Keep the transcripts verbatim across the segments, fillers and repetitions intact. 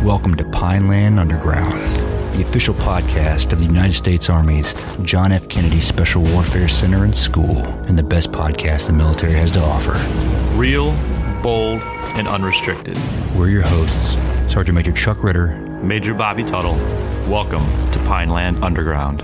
Welcome to Pineland Underground, the official podcast of the United States Army's John F. Kennedy Special Warfare Center and School, and the best podcast the military has to offer. Real, bold, and unrestricted. We're your hosts, Sergeant Major Chuck Ritter, Major Bobby Tuttle. Welcome to Pineland Underground.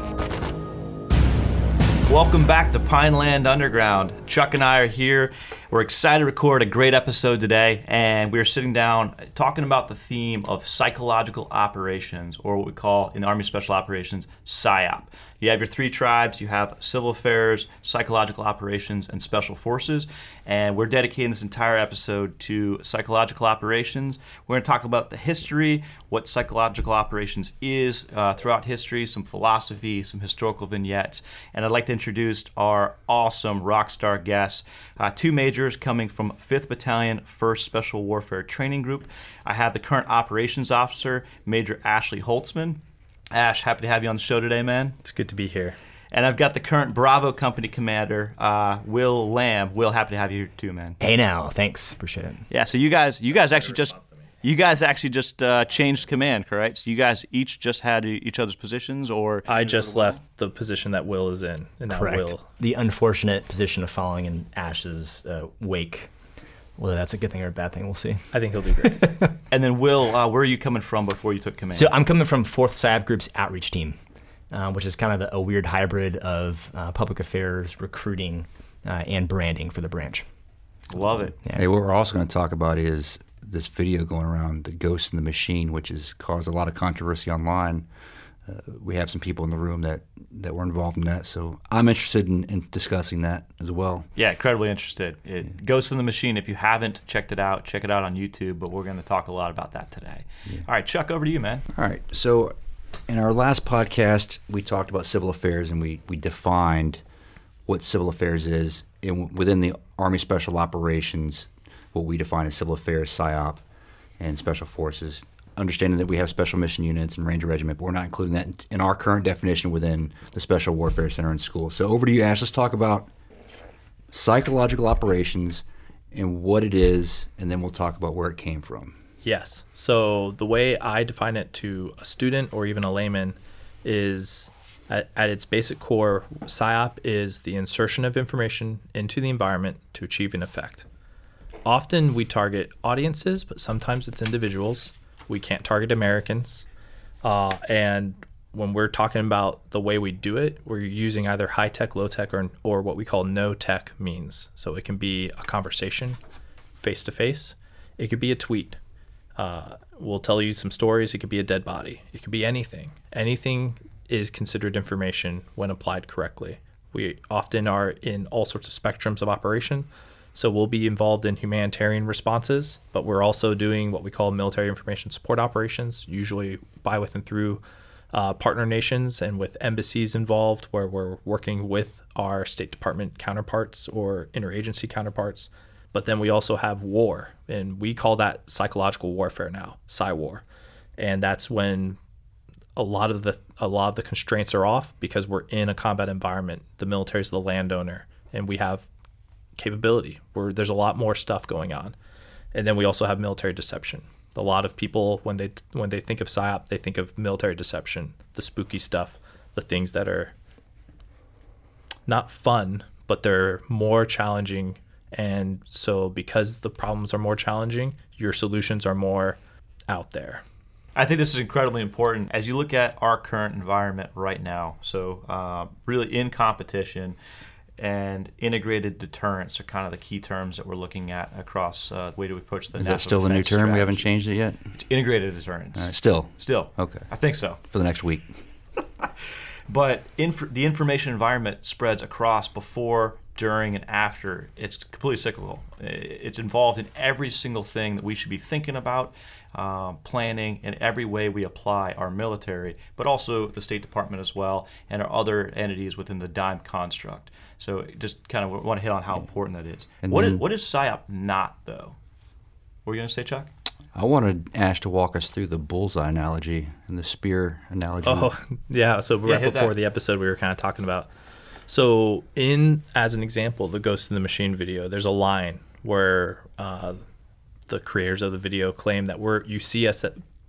Welcome back to Pineland Underground. Chuck and I are here. We're excited to record a great episode today, and we're sitting down talking about the theme of psychological operations, or what we call in the Army Special Operations, PSYOP. You have your three tribes. You have civil affairs, psychological operations, and special forces, and we're dedicating this entire episode to psychological operations. We're going to talk about the history, what psychological operations is uh, throughout history, some philosophy, some historical vignettes, and I'd like to introduce our awesome rock star guests, uh, two majors coming from fifth Battalion, first Special Warfare Training Group. I have the current operations officer, Major Ashley Holtzman. Ash, happy to have you on the show today, man. It's good to be here. And I've got the current Bravo Company Commander, uh, Will Lamb. Will, happy to have you here too, man. Hey now, thanks, appreciate it. Yeah, so you guys, you guys actually just, you guys actually just uh, changed command, correct? So you guys each just had each other's positions, or I just left the position that Will is in, and now Correct. Will. The unfortunate position of following in Ash's uh, wake. Whether that's a good thing or a bad thing, we'll see. I think he'll do great. And then Will, uh, where are you coming from before you took command? So I'm coming from fourth PSYOP Group's outreach team, uh, which is kind of a, a weird hybrid of uh, public affairs, recruiting, uh, and branding for the branch. Love it. Yeah. Hey, what we're also going to talk about is this video going around, The Ghost in the Machine, which has caused a lot of controversy online. Uh, we have some people in the room that, that were involved in that, so I'm interested in, in discussing that as well. Yeah, incredibly interested. It, yeah. Ghost in the Machine, if you haven't checked it out, check it out on YouTube, but we're going to talk a lot about that today. Yeah. All right, Chuck, over to you, man. All right, so in our last podcast, we talked about civil affairs, and we, we defined what civil affairs is. And within the Army Special Operations, what we define as civil affairs, PSYOP, and special forces, understanding that we have special mission units and Ranger Regiment, but we're not including that in our current definition within the Special Warfare Center and School. So over to you, Ash. Let's talk about psychological operations and what it is, and then we'll talk about where it came from. Yes. So the way I define it to a student or even a layman is, at, at its basic core, PSYOP is the insertion of information into the environment to achieve an effect. Often we target audiences, but sometimes it's individuals. We can't target Americans. Uh, and when we're talking about the way we do it, we're using either high-tech, low-tech, or, or what we call no-tech means. So it can be a conversation face-to-face. It could be a tweet. Uh, we'll tell you some stories. It could be a dead body. It could be anything. Anything is considered information when applied correctly. We often are in all sorts of spectrums of operation. So we'll be involved in humanitarian responses, but we're also doing what we call military information support operations, usually by, with, and through uh, partner nations and with embassies involved, where we're working with our State Department counterparts or interagency counterparts. But then we also have war, and we call that psychological warfare now, PSYWAR. And that's when a lot of the a lot of the constraints are off because we're in a combat environment. The military is the landowner, and we have capability where there's a lot more stuff going on. And then we also have military deception. A lot of people, when they when they think of PSYOP, they think of military deception, the spooky stuff, the things that are not fun, but they're more challenging. And so because the problems are more challenging, your solutions are more out there. I think this is incredibly important as you look at our current environment right now. So uh, really in competition, and integrated deterrence are kind of the key terms that we're looking at across uh, the way to approach the Is national that still the new defense term? strategy. We haven't changed it yet? It's integrated deterrence. Uh, still? Still. Okay. I think so. For the next week. But inf- the information environment spreads across before, during, and after. It's completely cyclical. It's involved in every single thing that we should be thinking about, um, planning, in every way we apply our military, but also the State Department as well, and our other entities within the DIME construct. So just kind of want to hit on how important that is. And What then- is, what is PSYOP not, though? What were you going to say, Chuck? I wanted Ash to walk us through the bullseye analogy and the spear analogy. Oh, yeah. So Yeah, right hit before that. the episode, we were kind of talking about. So in, as an example, the Ghost in the Machine video, there's a line where uh, the creators of the video claim that we're you see us at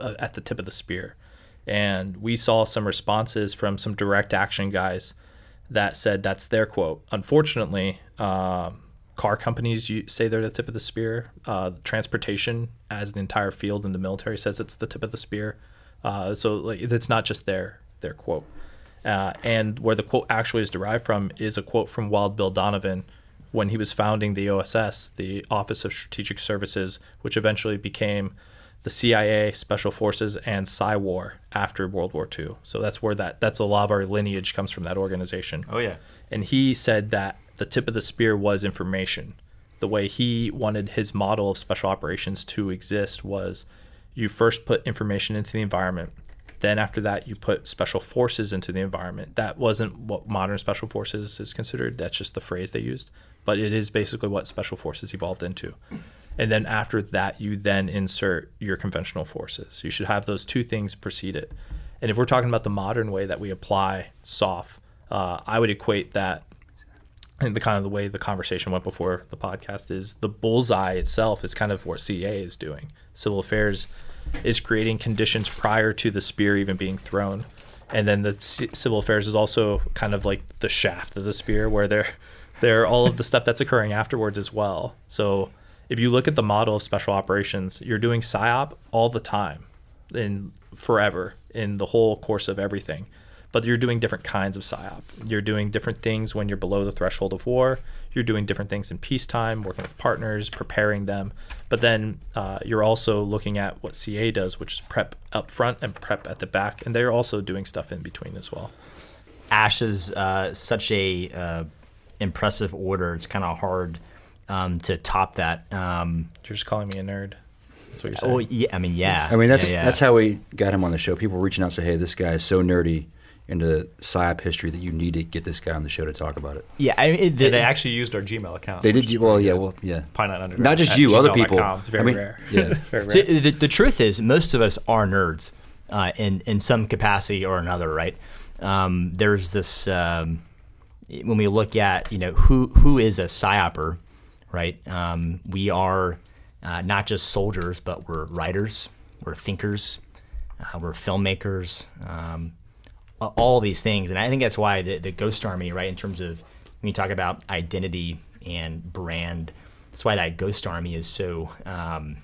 uh, at the tip of the spear. And we saw some responses from some direct action guys that said that's their quote. Unfortunately, um, car companies you say they're the tip of the spear. Uh, transportation as an entire field in the military says it's the tip of the spear. Uh, so like, it's not just their their quote. Uh, and where the quote actually is derived from is a quote from Wild Bill Donovan when he was founding the O S S, the Office of Strategic Services, which eventually became the C I A, Special Forces, and PSYWAR after World War Two. So that's where that that's a lot of our lineage comes from, that organization. Oh, yeah. And he said that the tip of the spear was information. The way he wanted his model of special operations to exist was you first put information into the environment. Then after that, you put special forces into the environment. That wasn't what modern special forces is considered. That's just the phrase they used. But it is basically what special forces evolved into. And then after that, you then insert your conventional forces. You should have those two things precede it. And if we're talking about the modern way that we apply S O F, uh, I would equate that, and the kind of the way the conversation went before the podcast is the bullseye itself is kind of what C A A is doing. Civil affairs is creating conditions prior to the spear even being thrown. And then the C- civil affairs is also kind of like the shaft of the spear where they're, they're all of the stuff that's occurring afterwards as well. So if you look at the model of special operations, you're doing PSYOP all the time and forever in the whole course of everything. But you're doing different kinds of PSYOP. You're doing different things when you're below the threshold of war. You're doing different things in peacetime, working with partners, preparing them. But then uh, you're also looking at what C A does, which is prep up front and prep at the back. And they're also doing stuff in between as well. Ash is uh, such a uh, impressive order. It's kind of hard um, to top that. Um, You're just calling me a nerd. That's what you're saying. oh, yeah. I mean, yeah. I mean, that's yeah, yeah. that's how we got him on the show. People were reaching out and say, hey, this guy is so nerdy into PSYOP history that you need to get this guy on the show to talk about it. Yeah, I mean, it, the, And they actually used our Gmail account. They which did. is Well, pretty yeah, good. well, yeah. Pine Nut Underground. Not just at you, other gmail dot people. com. It's very I mean, rare. Yeah. Very So rare. the, the truth is, most of us are nerds uh, in in some capacity or another, right? Um, there's this um, when we look at you know who who is a PSYOPer, right? Um, we are uh, not just soldiers, but we're writers, we're thinkers, uh, we're filmmakers, um, all these things, and I think that's why the, the Ghost Army, right? In terms of when you talk about identity and brand, that's why that Ghost Army is so. Um,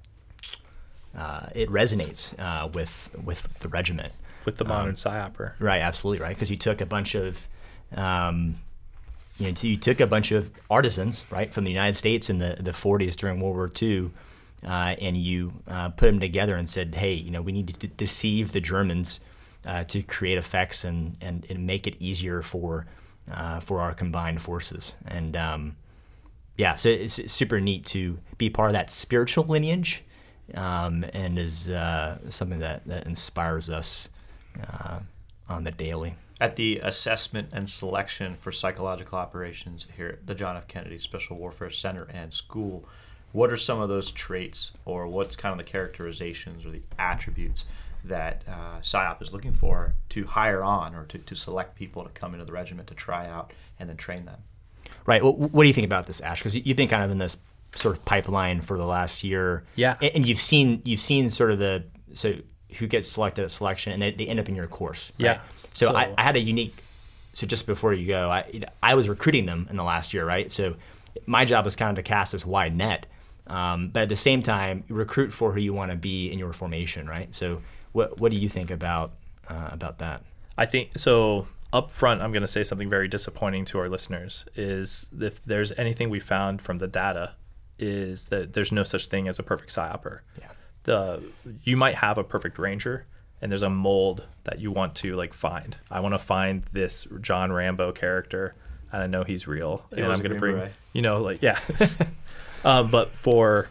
Uh, it resonates uh, with with the regiment. With the modern um, PSYOPer. Right, absolutely, right? Because you took a bunch of, um, you know, so you took a bunch of artisans, right, from the United States in the, the forties during World War Two, uh, and you uh, put them together and said, hey, you know, we need to d- deceive the Germans uh, to create effects and, and, and make it easier for uh, for our combined forces. And um, yeah, so it's, it's super neat to be part of that spiritual lineage. Um, and is uh, something that, that inspires us uh, on the daily. At the assessment and selection for psychological operations here at the John F. Kennedy Special Warfare Center and School, what are some of those traits, or what's kind of the characterizations or the attributes that uh, PSYOP is looking for to hire on or to, to select people to come into the regiment to try out and then train them? Right. Well, what do you think about this, Ash? Because you've been kind of in this sort of pipeline for the last year. Yeah. And, and you've seen you've seen sort of the so who gets selected at selection, and they, they end up in your course. Right? Yeah. So, So- I, I had a unique. So just before you go, I you know, I was recruiting them in the last year, right? So my job was kind of to cast this wide net, um, but at the same time, recruit for who you want to be in your formation, right? So what what do you think about uh, about that? I think so. Up front, I'm going to say something very disappointing to our listeners. Is if there's anything we found from the data, is that there's no such thing as a perfect PSYOPer. Yeah. The you might have a perfect ranger, and there's a mold that you want to like find. I want to find this John Rambo character, and I know he's real, He and was I'm a going to Green bring, Beret. you know, like yeah. um, but for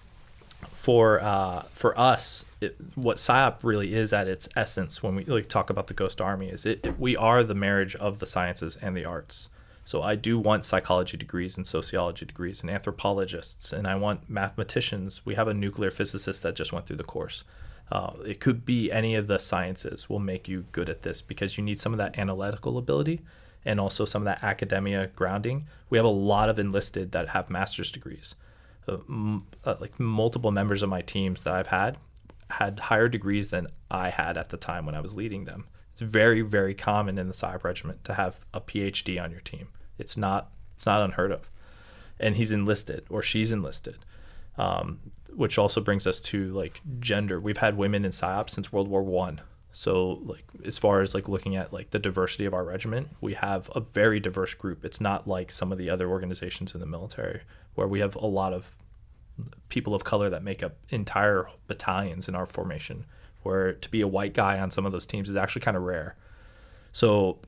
for uh, for us, it, what PSYOP really is at its essence, when we like talk about the Ghost Army, is it, it we are the marriage of the sciences and the arts. So I do want psychology degrees and sociology degrees and anthropologists, and I want mathematicians. We have a nuclear physicist that just went through the course. Uh, it could be any of the sciences will make you good at this because you need some of that analytical ability and also some of that academia grounding. We have a lot of enlisted that have master's degrees. Uh, m- uh, like multiple members of my teams that I've had had higher degrees than I had at the time when I was leading them. It's very, very common in the PsyOp regiment to have a P H D on your team. It's not it's not unheard of. And he's enlisted or she's enlisted, um, which also brings us to like gender. We've had women in PsyOp since World War One. So like as far as like looking at like the diversity of our regiment, we have a very diverse group. It's not like some of the other organizations in the military where we have a lot of people of color that make up entire battalions in our formation, where to be a white guy on some of those teams is actually kind of rare. So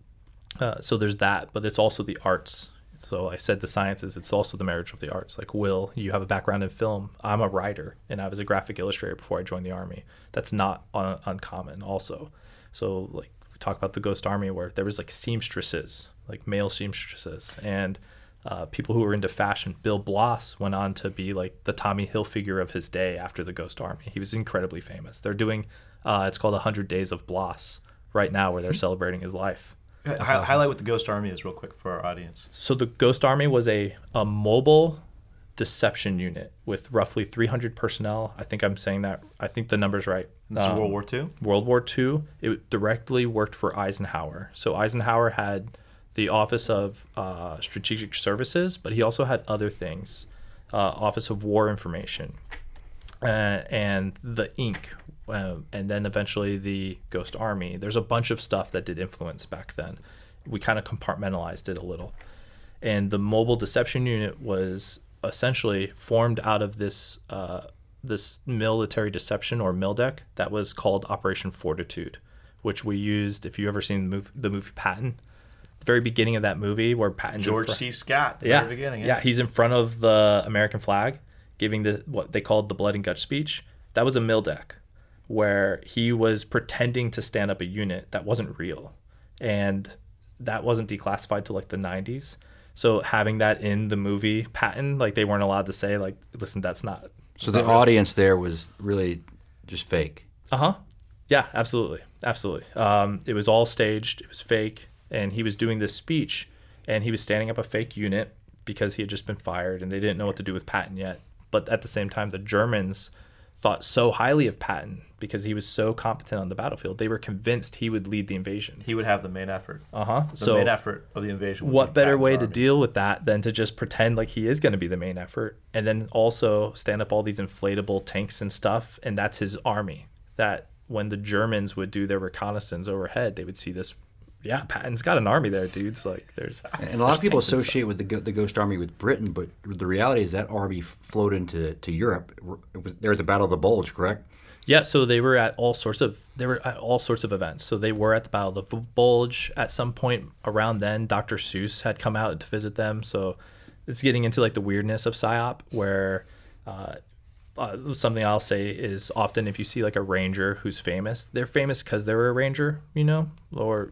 uh, so there's that, but it's also the arts. So I said the sciences, it's also the marriage of the arts. Like, Will, you have a background in film. I'm a writer, and I was a graphic illustrator before I joined the Army. That's not un- uncommon also. So, like, we talk about the Ghost Army where there was, like, seamstresses, like male seamstresses, and uh, people who were into fashion. Bill Bloss went on to be, like, the Tommy Hilfiger of his day after the Ghost Army. He was incredibly famous. They're doing, uh, it's called one hundred Days of Bloss right now where they're celebrating his life. Hi- awesome. Highlight what the Ghost Army is real quick for our audience. So the Ghost Army was a, a mobile deception unit with roughly three hundred personnel. I think I'm saying that. I think the number's right. This um, is World War Two? World War Two. It directly worked for Eisenhower. So Eisenhower had the Office of uh, Strategic Services, but he also had other things. Uh, Office of War Information uh, and the Inc, Uh, and then eventually the Ghost Army. There's a bunch of stuff that did influence back then. We kind of compartmentalized it a little. And the Mobile Deception Unit was essentially formed out of this uh, this military deception, or MILDEC, that was called Operation Fortitude, which we used, if you've ever seen the movie, the movie Patton, the very beginning of that movie where Patton... George C. Scott, the yeah, very beginning. Yeah. yeah, he's in front of the American flag, giving the what they called the blood and guts speech. That was a MILDEC, where he was pretending to stand up a unit that wasn't real. And that wasn't declassified till like the nineties. So having that in the movie Patton, like they weren't allowed to say like, listen, that's not. So the audience there was really just fake. Uh-huh. Yeah, absolutely. Absolutely. Um, it was all staged. It was fake. And he was doing this speech and he was standing up a fake unit because he had just been fired and they didn't know what to do with Patton yet. But at the same time, the Germans thought so highly of Patton because he was so competent on the battlefield. They were convinced he would lead the invasion. He would have the main effort. Uh-huh. The so main effort of the invasion. Would what be better Patton's way army. to deal with that than to just pretend like he is going to be the main effort and then also stand up all these inflatable tanks and stuff, and that's his army. That when the Germans would do their reconnaissance overhead, they would see this, yeah, Patton's got an army there, dudes. Like there's And a lot of people associate with the Go- the Ghost Army with Britain, but the reality is that army flowed into to Europe. It was there at the Battle of the Bulge, correct? Yeah, so they were at all sorts of they were at all sorts of events. So they were at the Battle of the Bulge at some point around then. Doctor Seuss had come out to visit them. So it's getting into like the weirdness of PsyOp, where uh, uh, something I'll say is often if you see like a ranger who's famous, they're famous because they were a ranger, you know, or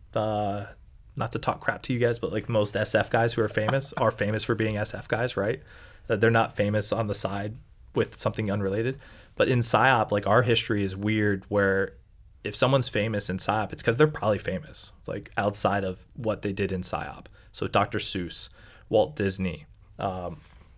uh, not to talk crap to you guys, but like most S F guys who are famous are famous for being S F guys, right? Uh, they're not famous on the side with something unrelated. But in PsyOp, like our history is weird where if someone's famous in PsyOp, it's because they're probably famous, like outside of what they did in PsyOp. So Doctor Seuss, Walt Disney. Um,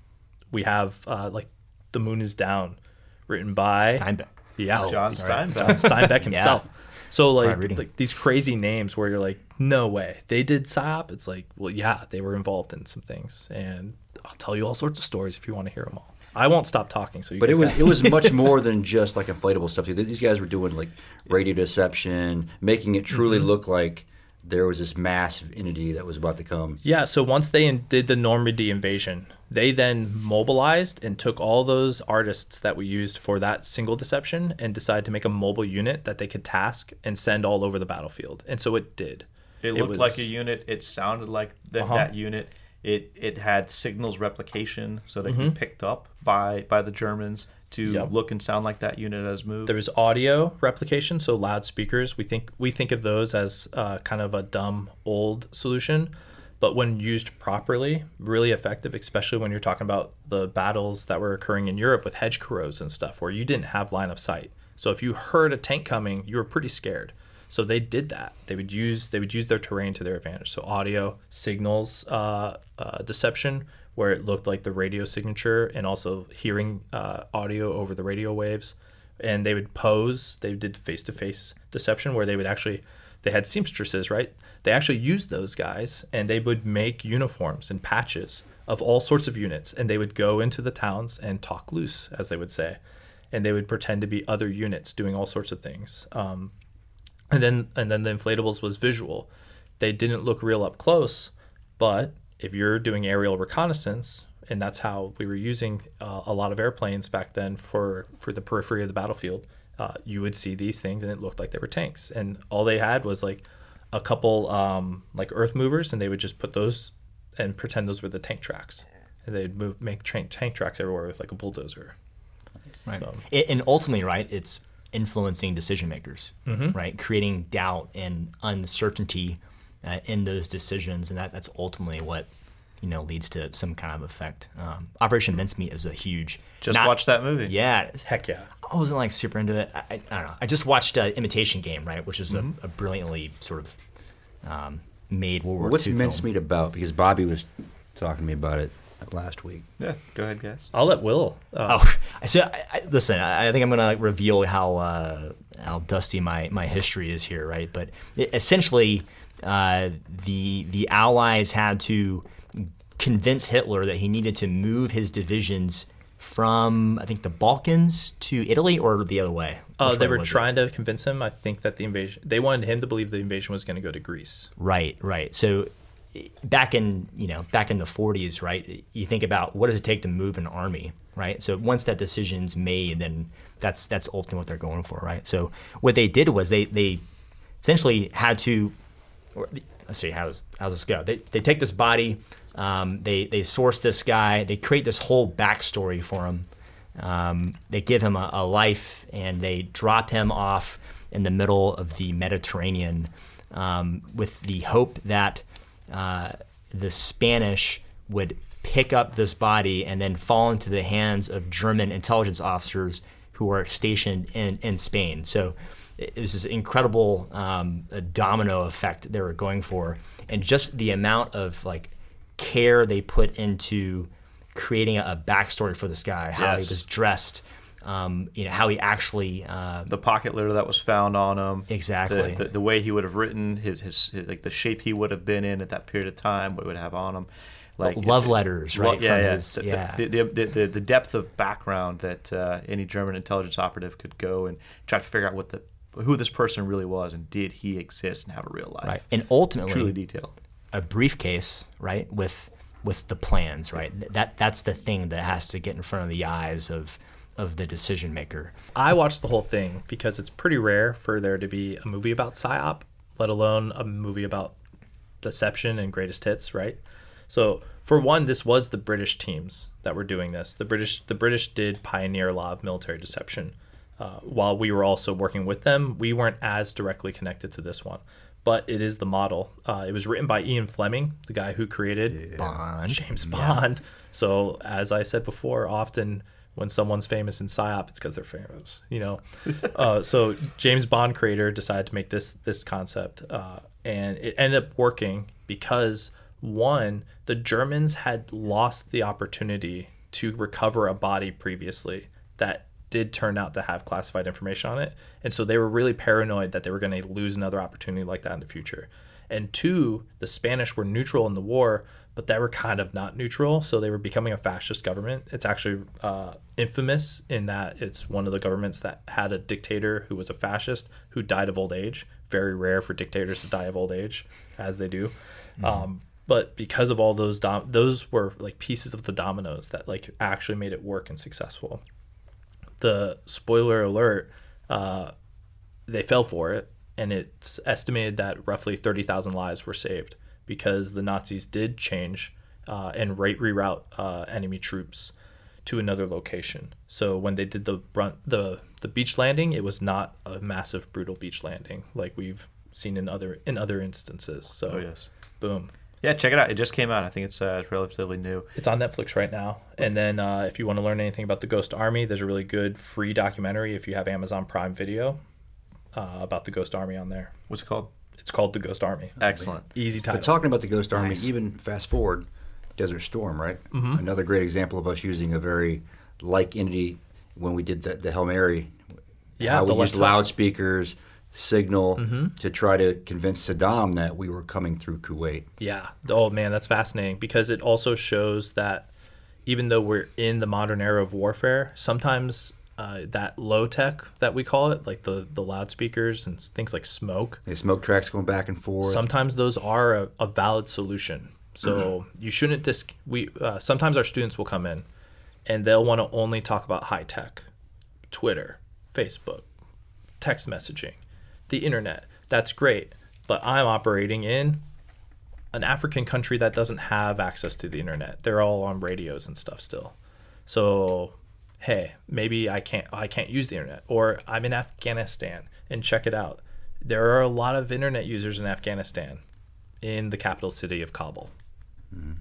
we have uh, like The Moon is Down, written by... Steinbeck. Yeah. Oh, John Steinbeck. John Steinbeck himself. Yeah. So like, like these crazy names where you're like, no way. They did PsyOp? It's like, well, yeah, they were involved in some things. And I'll tell you all sorts of stories if you want to hear them all. I won't stop talking. So, you but guys it was got- it was much more than just like inflatable stuff. These guys were doing like radio deception, making it truly Mm-hmm. look like there was this massive entity that was about to come. Yeah, so once they in- did the Normandy invasion, they then mobilized and took all those artists that we used for that single deception and decided to make a mobile unit that they could task and send all over the battlefield. And so it did. It looked was- like a unit. It sounded like th- Uh-huh. that unit. It it had signals replication, so they Mm-hmm. could be picked up by by the Germans to Yep. look and sound like that unit as moved. There was audio replication, so loudspeakers. We think we think of those as uh, kind of a dumb old solution, but when used properly, really effective. Especially when you're talking about the battles that were occurring in Europe with hedge corrodes and stuff, where you didn't have line of sight. So if you heard a tank coming, you were pretty scared. So they did that. They would use they would use their terrain to their advantage. So audio signals uh, uh, deception, where it looked like the radio signature, and also hearing uh, audio over the radio waves. and they would pose. They did face-to-face deception where they would actually, they had seamstresses, right? They actually used those guys, and they would make uniforms and patches of all sorts of units, and they would go into the towns and talk loose, as they would say, and they would pretend to be other units doing all sorts of things. Um, and then and then the inflatables was visual. They didn't look real up close, but if you're doing aerial reconnaissance, and that's how we were using uh, a lot of airplanes back then for, for the periphery of the battlefield, uh, you would see these things, and it looked like they were tanks. And all they had was like a couple um, like earth movers, and they would just put those and pretend those were the tank tracks. And they'd move, make tra- tank tracks everywhere with like a bulldozer. Right. So. And ultimately, right, it's influencing decision makers, Mm-hmm. right? Creating doubt and uncertainty uh, in those decisions, and that, that's ultimately what, you know, leads to some kind of effect. Um, Operation Mincemeat is a huge. Just not- watched that movie. Yeah, Heck yeah. I wasn't like super into it. I, I, I don't know. I just watched uh, Imitation Game, right, which is Mm-hmm. a, a brilliantly sort of um, made World War What's Two film. mincemeat about? Because Bobby was talking to me about it last week. Yeah, go ahead, guys. I'll let Will. Uh, Oh, I so I, I, listen. I, I think I'm gonna reveal how uh, how dusty my, my history is here, right? But it, essentially, uh, the the Allies had to convince Hitler that he needed to move his divisions from, I think, the Balkans to Italy, or the other way. Uh, Which they way were was it? trying to convince him. I think that the invasion. They wanted him to believe the invasion was going to go to Greece. Right, right. So back in you know back in the forties, right? You think about what does it take to move an army, right? So once that decision's made, then that's that's ultimately what they're going for, right? So what they did was they they essentially had to. Or, let's see how's how's this go. They they take this body, um, they they source this guy, they create this whole backstory for him. Um, they give him a, a life, and they drop him off in the middle of the Mediterranean um, with the hope that uh, the Spanish would pick up this body and then fall into the hands of German intelligence officers who are stationed in, in Spain. So it was this incredible um, domino effect they were going for, and just the amount of like care they put into creating a, a backstory for this guy, how Yes. he was dressed, um, you know, how he actually uh, The pocket litter that was found on him. Exactly. The, the, the way he would have written, his, his, his like the shape he would have been in at that period of time, what he would have on him. Like love letters, right? Yeah, from yeah. his- The, yeah. The, the, the, the, the depth of background that uh, any German intelligence operative could go and try to figure out what the who this person really was, and did he exist and have a real life. Right, and ultimately, Truly detailed. a briefcase, right, with with the plans, right. That that's the thing that has to get in front of the eyes of of the decision maker. I watched the whole thing because it's pretty rare for there to be a movie about PSYOP, let alone a movie about deception and greatest hits, right? So for one, this was the British teams that were doing this. The British the British did pioneer a lot of military deception. Uh, while we were also working with them, we weren't as directly connected to this one. But it is the model. Uh, it was written by Ian Fleming, the guy who created Bond. James Bond. So as I said before, often when someone's famous in PSYOP, it's because they're famous, you know. uh, so James Bond creator decided to make this this concept, uh, and it ended up working because, one, the Germans had lost the opportunity to recover a body previously that did turn out to have classified information on it. And so they were really paranoid that they were going to lose another opportunity like that in the future. And two, the Spanish were neutral in the war, but they were kind of not neutral. So they were becoming a fascist government. It's actually uh, infamous in that it's one of the governments that had a dictator who was a fascist who died of old age. Very rare for dictators to die of old age, as they do. Mm-hmm. Um, but because of all those, dom- those were like pieces of the dominoes that like actually made it work and successful. The spoiler alert, uh, they fell for it, and it's estimated that roughly thirty thousand lives were saved because the Nazis did change uh, and re- reroute uh, enemy troops to another location. So when they did the brunt, the the beach landing, it was not a massive, brutal beach landing like we've seen in other in other instances. So, Oh yes. boom. Yeah, check it out. It just came out. I think it's uh, it's relatively new. It's on Netflix right now. And then uh, if you want to learn anything about the Ghost Army, there's a really good free documentary if you have Amazon Prime Video uh, about the Ghost Army on there. What's it called? It's called The Ghost Army. Excellent. Easy title. But talking about the Ghost Army, Nice. even fast forward, Desert Storm, right? Mm-hmm. Another great example of us using a very like entity when we did the, the Hail Mary Yeah, how the we used laptop. loudspeakers, signal Mm-hmm. to try to convince Saddam that we were coming through Kuwait. Yeah. Oh man, that's fascinating because it also shows that even though we're in the modern era of warfare, sometimes uh, that low tech that we call it, like the the loudspeakers and things like smoke, The smoke tracks going back and forth. sometimes those are a, a valid solution. So Mm-hmm. you shouldn't dis. We uh, sometimes our students will come in, and they'll want to only talk about high tech, Twitter, Facebook, text messaging, the internet. That's great, but I'm operating in an African country that doesn't have access to the internet. They're all on radios and stuff still. So, hey, maybe I can't I can't use the internet, or I'm in Afghanistan and check it out. There are a lot of internet users in Afghanistan, in the capital city of Kabul. Mm-hmm.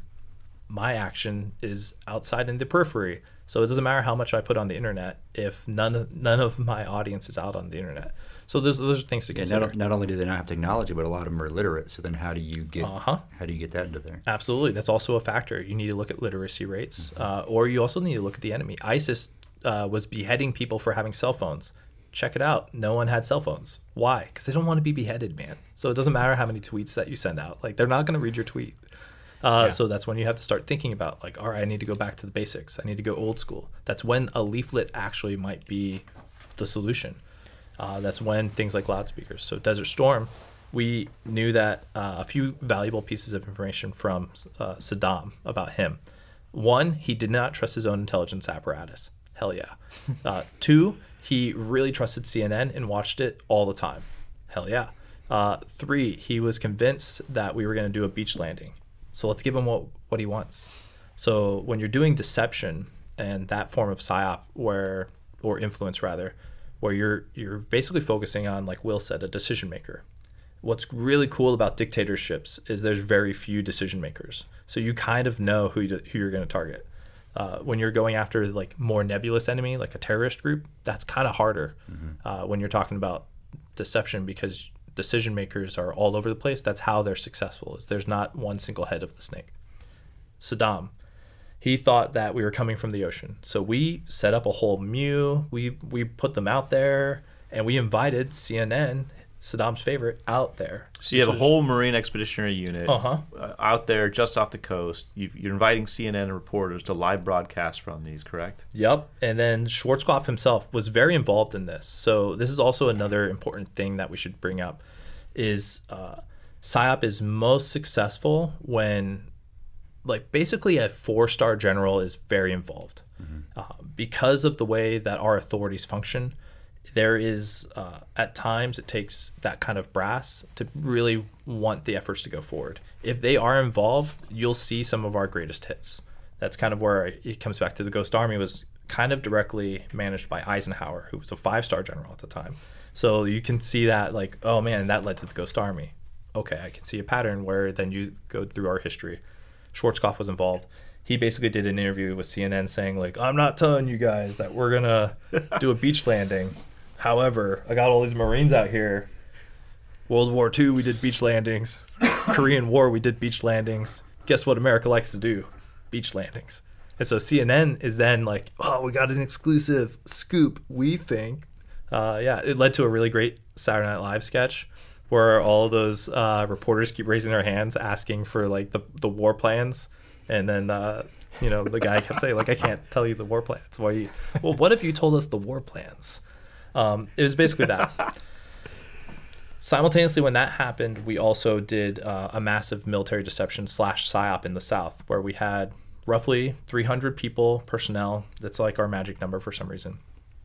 My action is outside in the periphery, so it doesn't matter how much I put on the internet if none of, none of my audience is out on the internet. So those those are things to Yeah, consider. not, not only do they not have technology, but a lot of them are illiterate. So then, how do you get Uh-huh. how do you get that into there? Absolutely. That's also a factor. You need to look at literacy rates, uh, or you also need to look at the enemy. ISIS uh, was beheading people for having cell phones. Check it out. No one had cell phones. Why? Because they don't want to be beheaded, man. So it doesn't matter how many tweets that you send out. Like, they're not going to read your tweet. Uh, Yeah. So that's when you have to start thinking about, like, all right, I need to go back to the basics. I need to go old school. That's when a leaflet actually might be the solution. Uh, that's when things like loudspeakers. So Desert Storm, we knew that uh, a few valuable pieces of information from uh, Saddam about him. One, he did not trust his own intelligence apparatus. Hell yeah. Uh, two, he really trusted C N N and watched it all the time. Hell yeah. Uh, three, he was convinced that we were going to do a beach landing. So let's give him what, what he wants. So when you're doing deception and that form of psyop, where or influence rather, where you're you're basically focusing on, like Will said, a decision maker. What's really cool about dictatorships is there's very few decision makers. So you kind of know who you, who you're going to target. Uh, when you're going after like more nebulous enemy, like a terrorist group, that's kind of harder. Mm-hmm. uh, when you're talking about deception, because decision makers are all over the place. That's how they're successful. Is there's not one single head of the snake. Saddam, he thought that we were coming from the ocean. So we set up a whole MEU. We we put them out there, and we invited C N N, Saddam's favorite, out there. So you have a whole Marine Expeditionary Unit Uh-huh. uh, out there just off the coast. You've, you're inviting C N N and reporters to live broadcast from these, correct? Yep. And then Schwarzkopf himself was very involved in this. So this is also another important thing that we should bring up is uh, PSYOP is most successful when, like, basically a four-star general is very involved. Mm-hmm. Uh, because of the way that our authorities function, there is, uh, at times, it takes that kind of brass to really want the efforts to go forward. If they are involved, you'll see some of our greatest hits. That's kind of where it comes back to the Ghost Army was kind of directly managed by Eisenhower, who was a five-star general at the time. So you can see that, like, oh, man, that led to the Ghost Army. Okay, I can see a pattern where then you go through our history. Schwarzkopf was involved. He basically did an interview with C N N saying, like, I'm not telling you guys that we're going to do a beach landing. However, I got all these Marines out here. World War Two, we did beach landings. Korean War, we did beach landings. Guess what America likes to do? Beach landings. And so C N N is then like, oh, we got an exclusive scoop, we think. Uh, yeah, it led to a really great Saturday Night Live sketch where all of those uh, reporters keep raising their hands asking for, like, the, the war plans. And then, uh, you know, the guy kept saying, like, I can't tell you the war plans. Why you? Well, what if you told us the war plans? Um, it was basically that. Simultaneously, when that happened, we also did uh, a massive military deception slash PSYOP in the South, where we had roughly three hundred people, personnel. That's like our magic number for some reason,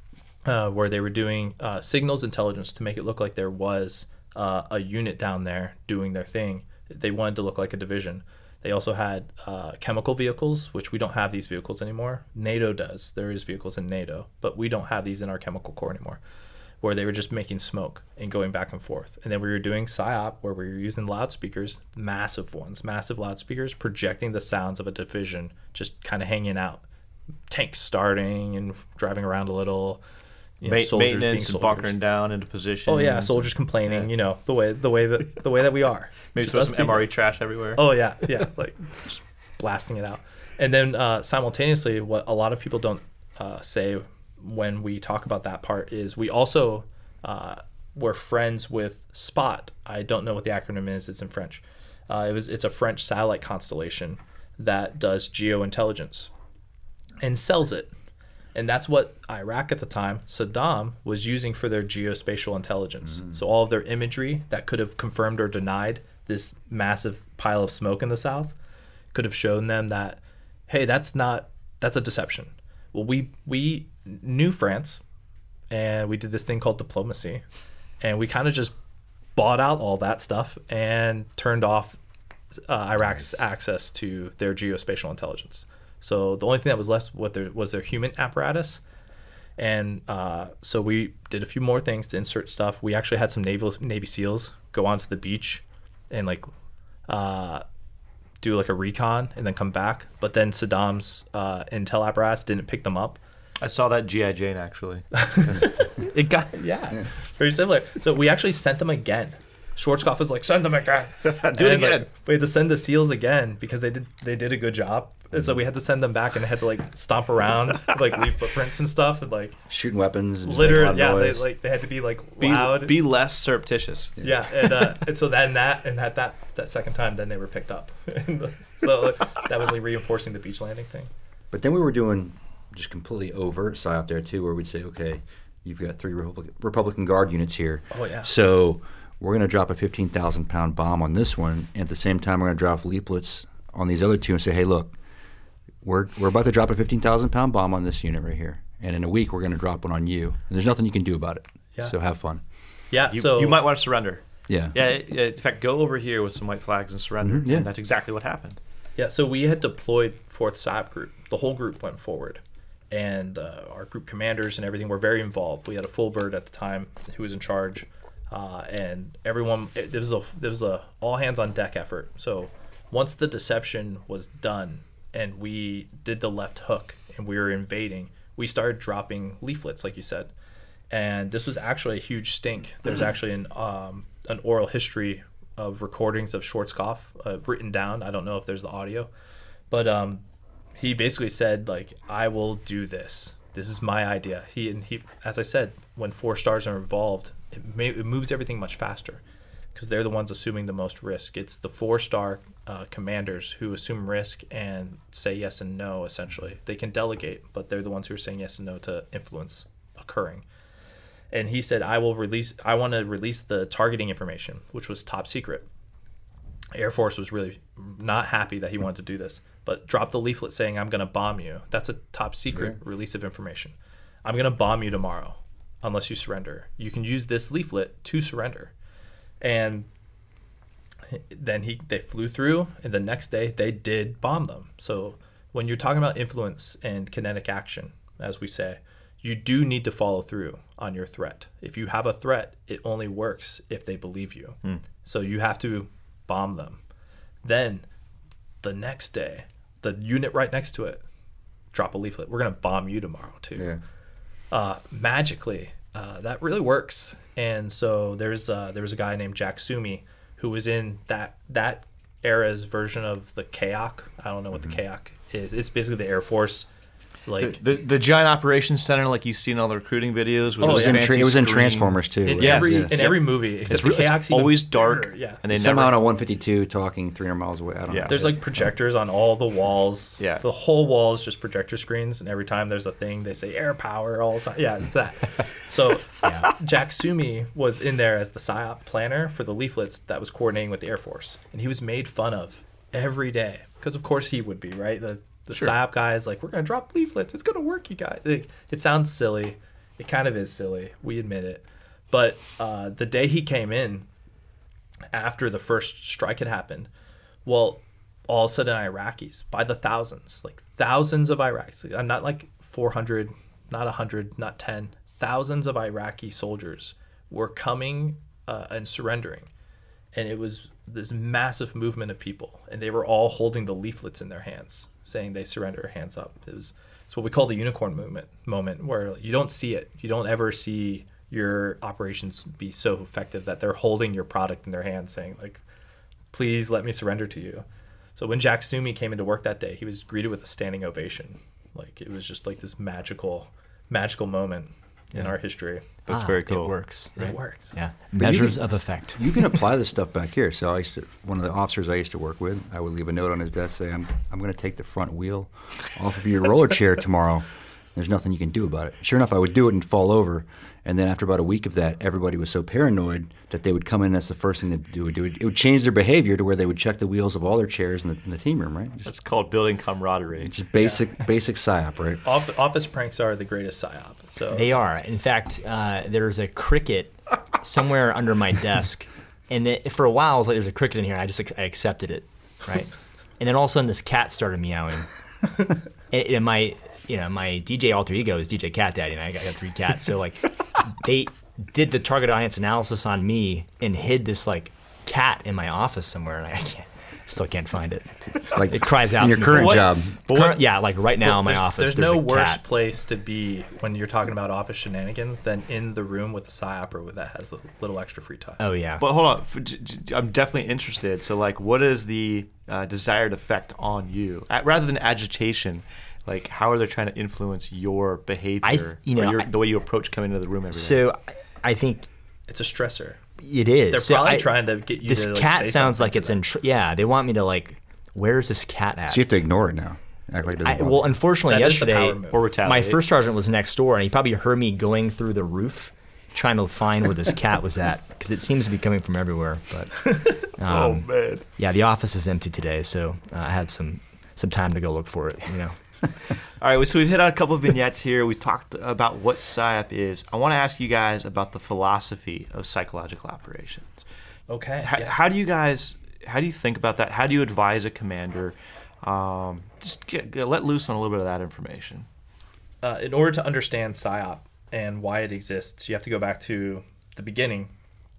uh, where they were doing uh, signals intelligence to make it look like there was uh, a unit down there doing their thing. They wanted to look like a division. They also had uh, chemical vehicles, which we don't have these vehicles anymore. NATO does. There is vehicles in NATO, but we don't have these in our chemical corps anymore, where they were just making smoke and going back and forth. And then we were doing PSYOP, where we were using loudspeakers, massive ones, massive loudspeakers, projecting the sounds of a division, just kind of hanging out. Tanks starting and driving around a little. You know, Ma- soldiers being maintenance and soldiers. bunkering down into position. Oh yeah, soldiers complaining. Yeah. You know, the way the way that the way that we are. Maybe Just throw us some being- M R E trash everywhere. Oh yeah, yeah, like just blasting it out. And then uh, simultaneously, what a lot of people don't uh, say when we talk about that part is we also uh, were friends with SPOT. I don't know what the acronym is. It's in French. Uh, it was it's a French satellite constellation that does geointelligence and sells it. And that's what Iraq at the time, Saddam, was using for their geospatial intelligence. Mm-hmm. So all of their imagery that could have confirmed or denied this massive pile of smoke in the south could have shown them that, hey, that's not, that's a deception. Well, we we knew France, and we did this thing called diplomacy, and we kind of just bought out all that stuff and turned off uh, Iraq's nice. access to their geospatial intelligence. So the only thing that was left was their, was their human apparatus. And uh, so we did a few more things to insert stuff. We actually had some Navy, Navy SEALs go onto the beach and like uh, do like a recon and then come back. But then Saddam's uh, intel apparatus didn't pick them up. I saw that G I. Jane actually. It got, yeah, yeah, very similar. So we actually sent them again. Schwarzkopf was like, send them again. Do it and again. Like, we had to send the SEALs again because they did they did a good job. And so we had to send them back and they had to like stomp around, like leave footprints and stuff, and like shooting weapons. And literally, yeah, they like they had to be like be, loud, be less surreptitious. Yeah, and uh, and so then that and that that that second time, then they were picked up. So like, that was like reinforcing the beach landing thing. But then we were doing just completely overt psyop there too, where we'd say, okay, you've got three Republican, Republican Guard units here. Oh yeah. So we're going to drop a fifteen thousand pound bomb on this one, and at the same time, we're going to drop leaflets on these other two and say, hey, look. We're we're about to drop a fifteen thousand pound bomb on this unit right here, and in a week we're going to drop one on you. And there's nothing you can do about it. Yeah. So have fun. Yeah. You, so you might want to surrender. Yeah. Yeah. In fact, go over here with some white flags and surrender. Mm-hmm, yeah. And that's exactly what happened. Yeah. So we had deployed fourth SIOP group. The whole group went forward, and uh, our group commanders and everything were very involved. We had a full bird at the time who was in charge, uh, and everyone. It, there was a there was a all hands on deck effort. So once the deception was done. And we did the left hook and we were invading, we started dropping leaflets, like you said. And this was actually a huge stink. There's actually an um, an oral history of recordings of Schwarzkopf uh, written down. I don't know if there's the audio. But um, he basically said, like, I will do this. This is my idea. He and he, as I said, when four stars are involved, it, may, it moves everything much faster. Because they're the ones assuming the most risk. It's the four-star uh, commanders who assume risk and say yes and no, essentially. They can delegate, but they're the ones who are saying yes and no to influence occurring. And he said, I will release, I want to release the targeting information, which was top secret. Air Force was really not happy that he wanted to do this, but drop the leaflet saying, I'm going to bomb you. That's a top secret yeah. release of information. I'm going to bomb you tomorrow unless you surrender. You can use this leaflet to surrender. And then he they flew through, and the next day they did bomb them. So when you're talking about influence and kinetic action, as we say, you do need to follow through on your threat. If you have a threat, it only works if they believe you. Mm. So you have to bomb them. Then the next day, the unit right next to it, drop a leaflet. We're going to bomb you tomorrow too. Yeah. Uh, magically, uh, that really works. And so there's uh, there was a guy named Jack Sumi who was in that that era's version of the K O C. I don't know what mm-hmm. the K O C is. It's basically the Air Force. Like the, the, the giant operations center, like you see in all the recruiting videos. With oh, those yeah. fancy It was in screens. Transformers too. In right? every yes. in yep. every movie, except it's, the K O C it's always dark, bigger. Yeah. and they somehow never, on a one fifty-two talking three hundred miles away. I don't Yeah. know. There's like projectors on all the walls. Yeah. The whole wall is just projector screens, and every time there's a thing, they say air power all the time. Yeah, it's that. So yeah. Jack Sumi was in there as the PSYOP planner for the leaflets that was coordinating with the Air Force, and he was made fun of every day because, of course, he would be right. The the sure. PSYOP guy is like, we're gonna drop leaflets. It's gonna work, you guys. It, it sounds silly. It kind of is silly. We admit it. But uh, the day he came in, after the first strike had happened, well, all of a sudden Iraqis, by the thousands, like thousands of Iraqis, I'm not like four hundred, not one hundred, not ten, thousands of Iraqi soldiers were coming uh, and surrendering. And it was this massive movement of people, and they were all holding the leaflets in their hands, saying they surrender, hands up. It was it's what we call the unicorn movement moment, where you don't see it. You don't ever see your operations be so effective that they're holding your product in their hands, saying like, please let me surrender to you. So when Jack Sumi came into work that day, he was greeted with a standing ovation. Like, it was just like this magical magical moment in Yeah. our history. That's Ah, very cool. It works. It right? works. Yeah. But you Measures can- of effect. You can apply this stuff back here. So I used to, one of the officers I used to work with, I would leave a note on his desk saying, I'm, I'm going to take the front wheel off of your roller chair tomorrow. There's nothing you can do about it. Sure enough, I would do it and fall over. And then after about a week of that, everybody was so paranoid that they would come in. That's the first thing that they would do. It would change their behavior to where they would check the wheels of all their chairs in the, in the team room, right? Just, That's called building camaraderie. just basic basic psyop, right? Off- office pranks are the greatest psyop. So They are. In fact, uh, there's a cricket somewhere under my desk, and it, for a while I was like, "There's a cricket in here." And I just ac- I accepted it, right? And then all of a sudden, this cat started meowing, and, and my you know my D J alter ego is D J Cat Daddy, and I got, I got three cats. So like, they did the target audience analysis on me and hid this like cat in my office somewhere, and I can't, still can't find it. Like It cries out in your to me. current What- job. Current- yeah, like right now in my there's, office. There's, there's no a worse cat. place to be when you're talking about office shenanigans than in the room with a psyoper that has a little extra free time. Oh yeah. But hold on, F- j- j- I'm definitely interested. So, like, what is the uh, desired effect on you, A- rather than agitation? Like, how are they trying to influence your behavior, you know, or your, I- the way you approach coming into the room every day? So I think It's a stressor. it is. They're So probably I- trying to get you This to like, cat say sounds something like to it's them. in. Tr- yeah, they want me to like. Where's this cat at? So you have to ignore it now. Act like it doesn't I, bother well, you. unfortunately, That is the yesterday power move. Or my retaliate. first sergeant was next door, and he probably heard me going through the roof, trying to find where this cat was at, because it seems to be coming from everywhere. But oh um, man. yeah, the office is empty today, so uh, I had some some time to go look for it. You know. All right, so we've hit on a couple of vignettes here. We talked about what psyop is. I want to ask you guys about the philosophy of psychological operations. Okay. How, yeah. how do you guys? How do you think about that? How do you advise a commander? Um, just get, get, let loose on a little bit of that information. Uh, in order to understand psyop and why it exists, you have to go back to the beginning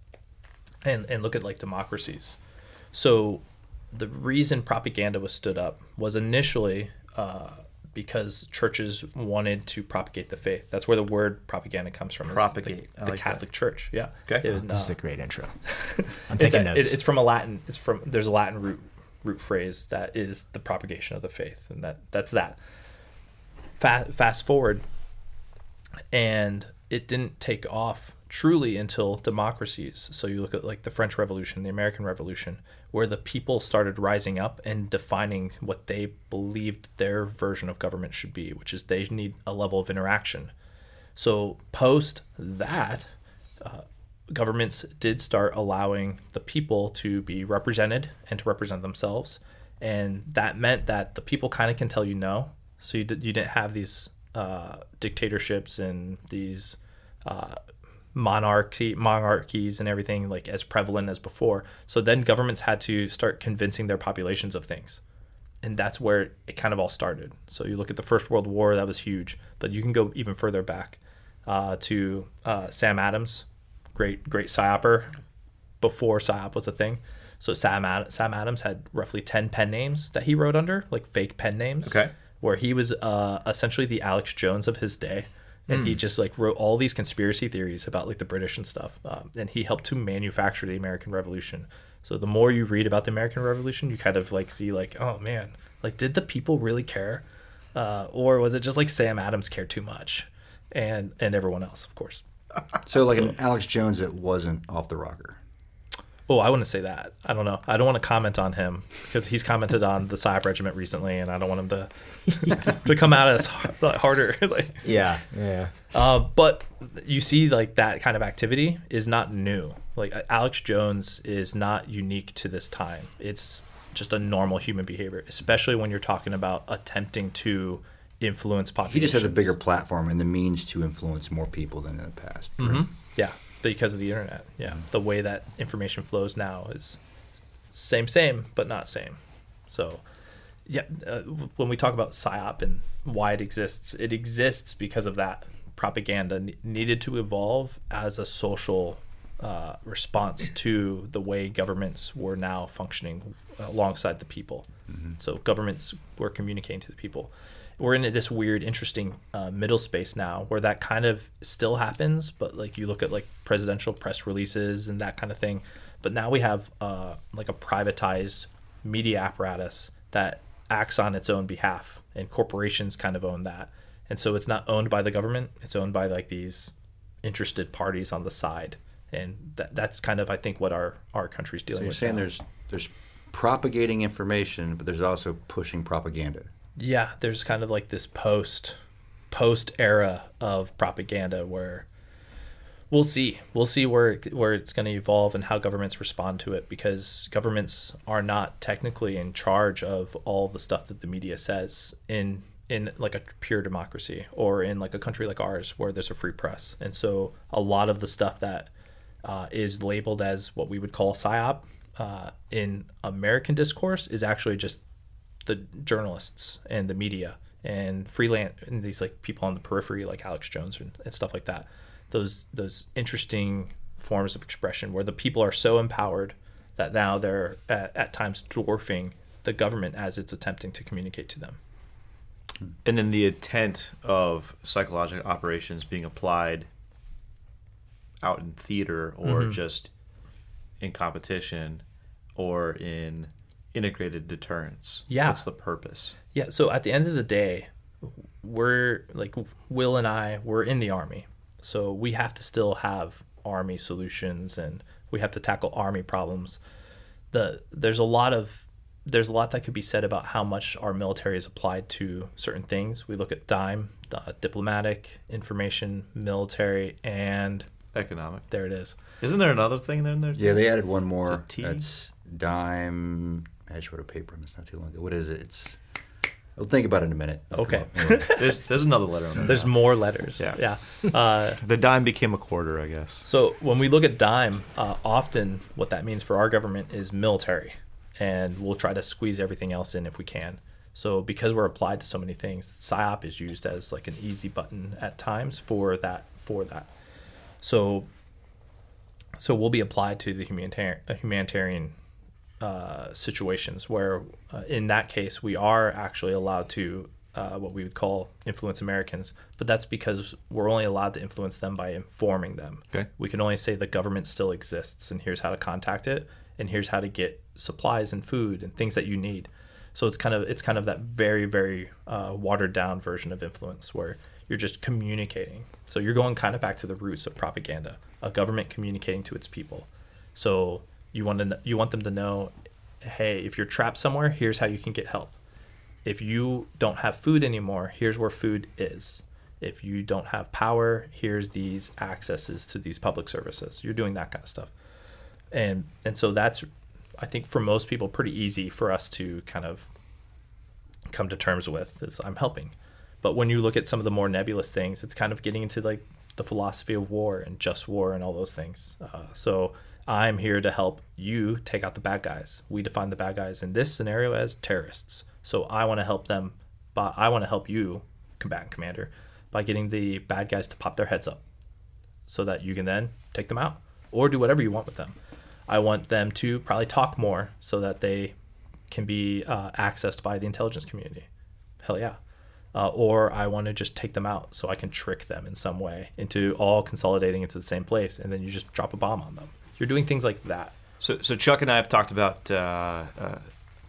and, and look at like democracies. So the reason propaganda was stood up was initially uh, because churches wanted to propagate the faith. That's where the word propaganda comes from. It's Propagate. I The, the like Catholic Church. Yeah. Okay. And, This is uh, a great intro. I'm it's, taking a, notes. it- it's from a Latin. It's from there's a Latin root root phrase that is the propagation of the faith, and that that's that. Fast, fast forward, and it didn't take off truly until democracies. So you look at like the French Revolution, the American Revolution, where the people started rising up and defining what they believed their version of government should be, which is they need a level of interaction. So post that, uh, governments did start allowing the people to be represented and to represent themselves, and that meant that the people kind of can tell you no. So you did, you didn't have these uh, dictatorships and these uh, monarchy monarchies and everything like as prevalent as before. So then governments had to start convincing their populations of things, and that's where it kind of all started. So you look at the First World War, that was huge, but you can go even further back uh, to uh, Sam Adams. Great, great psyoper before psyop was a thing. So Sam, Ad- Sam Adams had roughly ten pen names that he wrote under, like fake pen names. Okay. Where he was uh, essentially the Alex Jones of his day. And he just like wrote all these conspiracy theories about like the British and stuff. Um, and he helped to manufacture the American Revolution. So the more you read about the American Revolution, you kind of like see like, oh man, like did the people really care? Uh, or was it just like Sam Adams cared too much? And, and everyone else, of course. So like an Alex Jones that wasn't off the rocker. Oh, I wouldn't say that. I don't know. I don't want to comment on him because he's commented on the psyop regiment recently, and I don't want him to to come out as hard, harder. like, yeah, yeah. uh, but you see, like that kind of activity is not new. Like Alex Jones is not unique to this time. It's just a normal human behavior, especially when you're talking about attempting to influence He populations. just has a bigger platform and the means to influence more people than in the past. right? Yeah, because of the internet. Yeah, the way that information flows now is same, same, but not same. So, yeah, uh, when we talk about psyop and why it exists, it exists because of that. Propaganda ne- needed to evolve as a social uh, response to the way governments were now functioning alongside the people. So governments were communicating to the people. We're in this weird, interesting uh, middle space now where that kind of still happens, but like you look at like presidential press releases and that kind of thing. But now we have uh, like a privatized media apparatus that acts on its own behalf, and corporations kind of own that. And so it's not owned by the government. It's owned by like these interested parties on the side. And that that's kind of, I think, what our, our country's So dealing you're with saying now. there's there's propagating information, but there's also pushing propaganda. Yeah, there's kind of like this post post era of propaganda where we'll see. We'll see where it, where it's going to evolve and how governments respond to it, because governments are not technically in charge of all the stuff that the media says in in like a pure democracy or in like a country like ours where there's a free press. And so a lot of the stuff that uh, is labeled as what we would call PSYOP uh, in American discourse is actually just the journalists and the media and freelance and these like people on the periphery like Alex Jones and, and stuff like that. Those those interesting forms of expression where the people are so empowered that now they're at, at times dwarfing the government as it's attempting to communicate to them. And then the intent of psychological operations being applied out in theater or Mm-hmm. just in competition or in integrated deterrence. Yeah. What's the purpose? Yeah, so at the end of the day, we're like Will and I, we're in the Army. So we have to still have Army solutions and we have to tackle Army problems. The there's a lot of there's a lot that could be said about how much our military is applied to certain things. We look at DIME, uh, diplomatic, information, military, and Economic. there it is. Isn't there another thing there in there? too? Yeah, they added one more. Is it T? That's dime. I just wrote a paper on this not too long ago. What is it? It's. I'll think about it in a minute. It'll Okay. come up. Anyway. There's there's another letter on there. There's more letters. Yeah. Yeah. Uh, The dime became a quarter, I guess. So when we look at DIME, uh, often what that means for our government is military, and we'll try to squeeze everything else in if we can. So because we're applied to so many things, PSYOP is used as like an easy button at times for that. For that, so so we'll be applied to the humanitarian uh, humanitarian uh, situations where, uh, in that case, we are actually allowed to. Uh, what we would call influence Americans, but that's because we're only allowed to influence them by informing them. Okay. We can only say the government still exists and here's how to contact it and here's how to get supplies and food and things that you need. So it's kind of it's kind of that very, very uh, watered down version of influence where you're just communicating. So you're going kind of back to the roots of propaganda, a government communicating to its people. So you want to you want them to know, hey, if you're trapped somewhere, here's how you can get help. If you don't have food anymore, here's where food is. If you don't have power, here's these accesses to these public services. You're doing that kind of stuff. And and so that's, I think, for most people, pretty easy for us to kind of come to terms with, is I'm helping. But when you look at some of the more nebulous things, it's kind of getting into like the philosophy of war and just war and all those things. Uh, so I'm here to help you take out the bad guys. We define the bad guys in this scenario as terrorists. So I want to help them, but I want to help you, combatant commander, by getting the bad guys to pop their heads up so that you can then take them out or do whatever you want with them. I want them to probably talk more so that they can be uh, accessed by the intelligence community. Hell yeah. Uh, or I want to just take them out so I can trick them in some way into all consolidating into the same place, and then you just drop a bomb on them. You're doing things like that. So so Chuck and I have talked about uh, uh,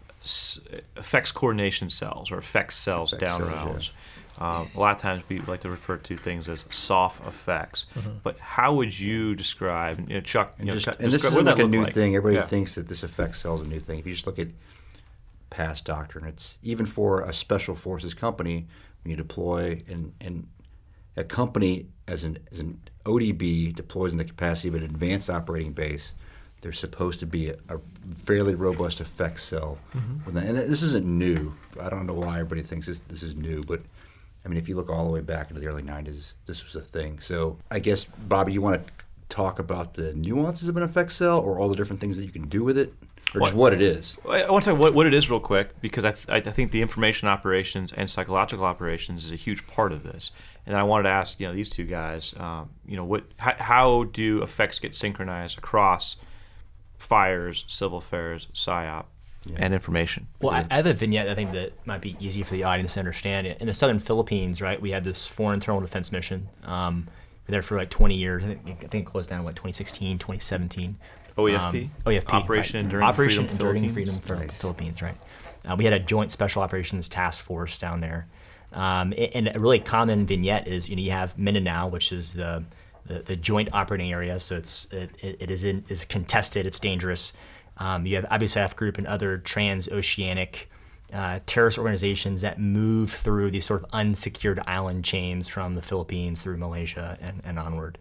effects coordination cells or effects cells Effects down cells, around. Um, a lot of times we like to refer to things as soft effects. But how would you describe, you know, Chuck, you And, know, just, describe, and this what is would like that a look new like? thing. Everybody Yeah. thinks that this effect cell is a new thing. If you just look at past doctrine, it's even for a special forces company, when you deploy and and a company as an as an O D B deploys in the capacity of an advanced operating base, there's supposed to be a, a fairly robust effect cell. Mm-hmm. And this isn't new. I don't know why everybody thinks this, this is new, but I mean, if you look all the way back into the early nineties, this was a thing. So I guess, Bobby, you want to talk about the nuances of an effect cell or all the different things that you can do with it? Or just what it is? I want to talk what, what it is real quick, because I, th- I think the information operations and psychological operations is a huge part of this. And I wanted to ask, you know, these two guys, um, you know, what how, how do effects get synchronized across fires, civil affairs, PSYOP, yeah. and information? Well, I, I have a vignette I think that might be easy for the audience to understand. In the southern Philippines, right, we had this foreign internal defense mission. Um, we were there for like twenty years. I think, I think it closed down, what, twenty sixteen, twenty seventeen. O E F P? Um, O E F P. Operation right. Enduring Operation Freedom Enduring Philippines? Freedom for Nice. Philippines, right. Uh, we had a joint special operations task force down there Um, and a really common vignette is, you know, you have Mindanao, which is the the, the joint operating area, so it's it, it is in, is contested, it's dangerous. Um, you have Abu Sayyaf Group and other transoceanic uh, terrorist organizations that move through these sort of unsecured island chains from the Philippines through Malaysia and, and onward.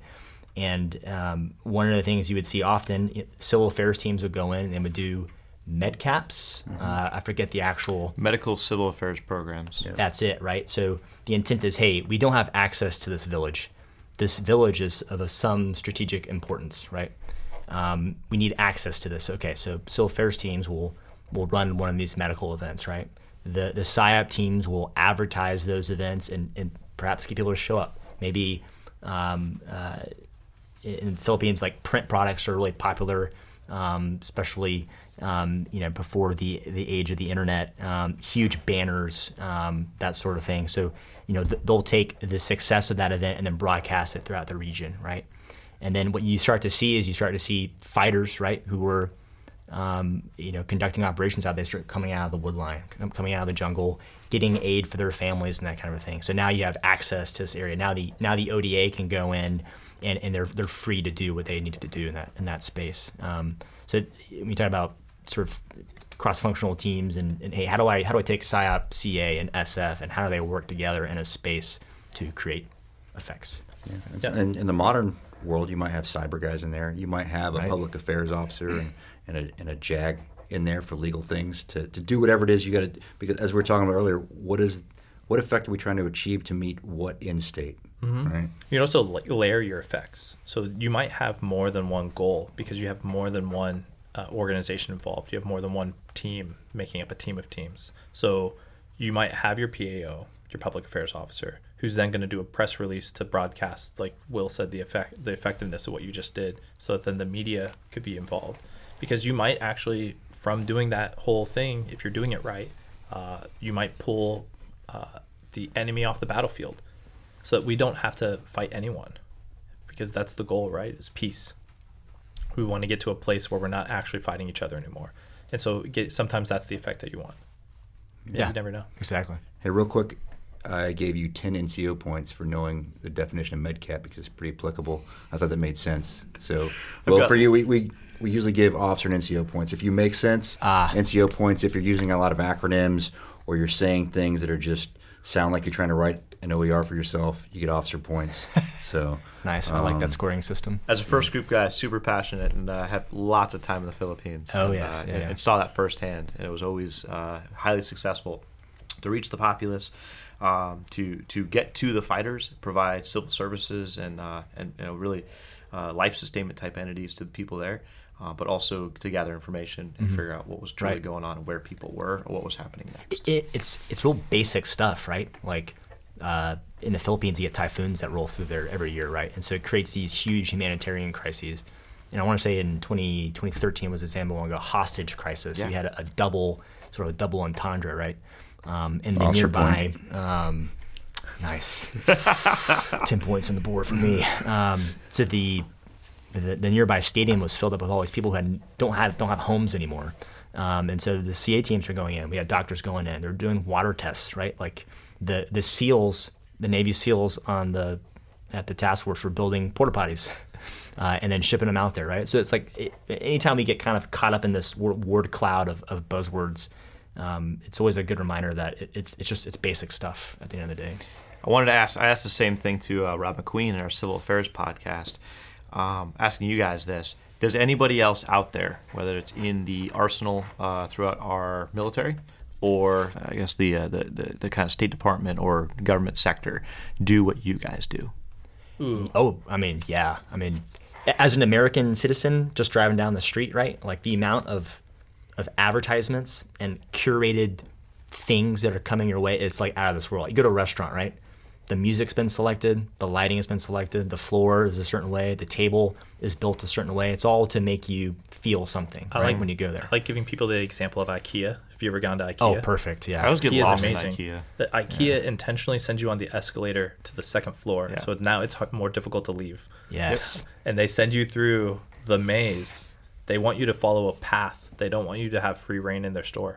And um, one of the things you would see often, civil affairs teams would go in and they would do medcaps. Mm-hmm. Uh, I forget the actual... Medical civil affairs programs. Yeah. That's it, right? So the intent is, hey, we don't have access to this village. This village is of a, some strategic importance, right? Um, we need access to this. Okay, so civil affairs teams will will run one of these medical events, right? The the S I O P teams will advertise those events and, and perhaps get people to show up. Maybe um, uh, in the Philippines, like print products are really popular, um, especially um, you know before the the age of the internet. Um, huge banners, um, that sort of thing. So you know th- they'll take the success of that event and then broadcast it throughout the region, right? And then what you start to see is you start to see fighters, right, who were um, you know conducting operations out there, start coming out of the wood line, coming out of the jungle, getting aid for their families and that kind of thing. So now you have access to this area. Now the now the O D A can go in and, and they're they're free to do what they needed to do in that in that space. Um, so when you talk about sort of cross-functional teams and, and hey, how do I how do I take S I O P, C A, and S F, and how do they work together in a space to create effects? Yeah. Yeah. And in the modern world, you might have cyber guys in there. You might have a Right. public affairs officer and, and a and a JAG in there for legal things to, to do whatever it is you got to. Because as we were talking about earlier, what is what effect are we trying to achieve to meet what end state? Mm-hmm. Right. You can also la- layer your effects. So you might have more than one goal because you have more than one uh, organization involved. You have more than one team making up a team of teams. So you might have your P A O, your public affairs officer, who's then going to do a press release to broadcast, like Will said, the effect, the effectiveness of what you just did, so that then the media could be involved. Because you might actually, from doing that whole thing, if you're doing it right, uh, you might pull uh, the enemy off the battlefield, so that we don't have to fight anyone, because that's the goal, right? Is peace. We want to get to a place where we're not actually fighting each other anymore, and so get, sometimes that's the effect that you want. Yeah, You never know. Exactly. Hey, real quick, I gave you ten N C O points for knowing the definition of medcap because it's pretty applicable. I thought that made sense. So, well, got- for you, we, we, we usually give officer and N C O points. If you make sense, Ah. N C O points. If you're using a lot of acronyms or you're saying things that are just sound like you're trying to write an O E R for yourself, you get officer points. So Nice. I like um, that scoring system. As a first group guy, super passionate and uh, have lots of time in the Philippines. Oh, and, yes. uh, Yeah, and, yeah. and saw that firsthand. And it was always uh, highly successful to reach the populace, um, to to get to the fighters, provide civil services and uh, and you know really uh, life sustainment type entities to the people there, uh, but also to gather information and figure out what was truly Right. going on and where people were or what was happening next. It, it's it's real basic stuff, right? Like uh, in the Philippines, you get typhoons that roll through there every year, right? And so it creates these huge humanitarian crises. And I want to say in twenty, twenty thirteen was a Zambonga hostage crisis. Yeah. You had a, a double, sort of a double entendre, right? Um, and the Officer nearby, um, nice, ten points on the board for me. Um, so the, the the nearby stadium was filled up with all these people who had, don't have don't have homes anymore. Um, and so the C A teams are going in. We had doctors going in. They're doing water tests, right? Like the the SEALs, the Navy SEALs on the at the task force for building porta potties, uh, and then shipping them out there, right? So it's like it, anytime we get kind of caught up in this word, word cloud of, of buzzwords, um, it's always a good reminder that it, it's it's just it's basic stuff at the end of the day. I wanted to ask. I asked the same thing to uh, Rob McQueen in our Civil Affairs podcast, um, asking you guys this: does anybody else out there, whether it's in the arsenal uh, throughout our military, or I guess the, uh, the the the kind of State Department or government sector, do what you guys do? Oh, I mean, yeah. I mean, as an American citizen, just driving down the street, right? Like the amount of of advertisements and curated things that are coming your way, it's like out of this world. You go to a restaurant, right? The music's been selected, the lighting has been selected, the floor is a certain way, the table is built a certain way. It's all to make you feel something, I right, like- when you go there. I like giving people the example of IKEA. Have you ever gone to IKEA? Oh, perfect, yeah. I always get IKEA is lost amazing. in IKEA. The IKEA intentionally sends you on the escalator to the second floor, Yeah. so now it's h- more difficult to leave. Yes. And they send you through the maze. They want you to follow a path. They don't want you to have free reign in their store.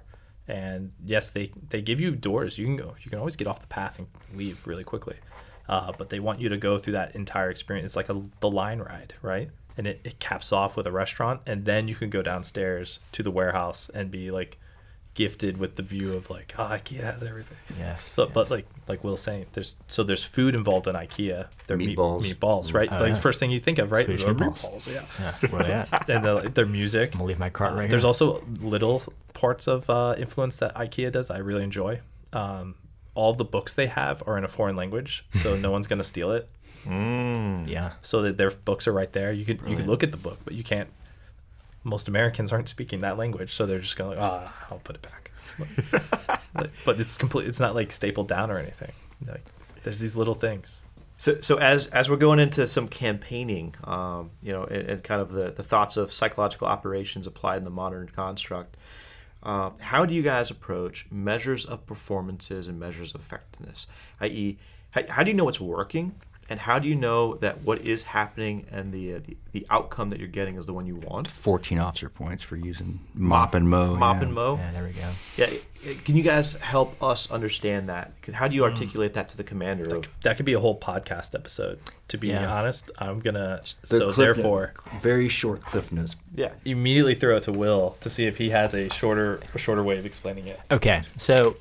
And yes, they they give you doors. You can go. You can always get off the path and leave really quickly. Uh, but they want you to go through that entire experience. It's like a the line ride, right? And it, it caps off with a restaurant, and then you can go downstairs to the warehouse and be like gifted with the view of like, oh, IKEA has everything. Yes. So, yes. But like like Will's saying, there's so there's food involved in IKEA. They're Meatballs. Meat, meatballs, right? Oh, like yeah. the first thing you think of, right? Swedish Are meatballs. Yeah. Yeah, where they at? And the, their music. I'm gonna leave my cart Uh, right There's here. also little parts of uh, influence that IKEA does that I really enjoy. Um, all of the books they have are in a foreign language, so no one's gonna steal it. Mm. Yeah. So that their books are right there. You could you could look at the book, but you can't. Most Americans aren't speaking that language, so they're just going, ah, oh, I'll put it back. Like, but it's complete. It's not like stapled down or anything. Like, there's these little things. So, so as as we're going into some campaigning, um, you know, and, and kind of the, the thoughts of psychological operations applied in the modern construct, uh, how do you guys approach measures of performances and measures of effectiveness? that is, how, how do you know what's working, and how do you know that what is happening and the uh, the, the outcome that you're getting is the one you want? fourteen officer points for using mop and mow. Mop yeah. and mow. Yeah, there we go. Yeah, can you guys help us understand that? How do you articulate that to the commander? Of, That could be a whole podcast episode. To be Yeah. honest, I'm gonna. The so cliff therefore, note, very short cliff notes. yeah, immediately throw it to Will to see if he has a shorter a shorter way of explaining it. Okay, so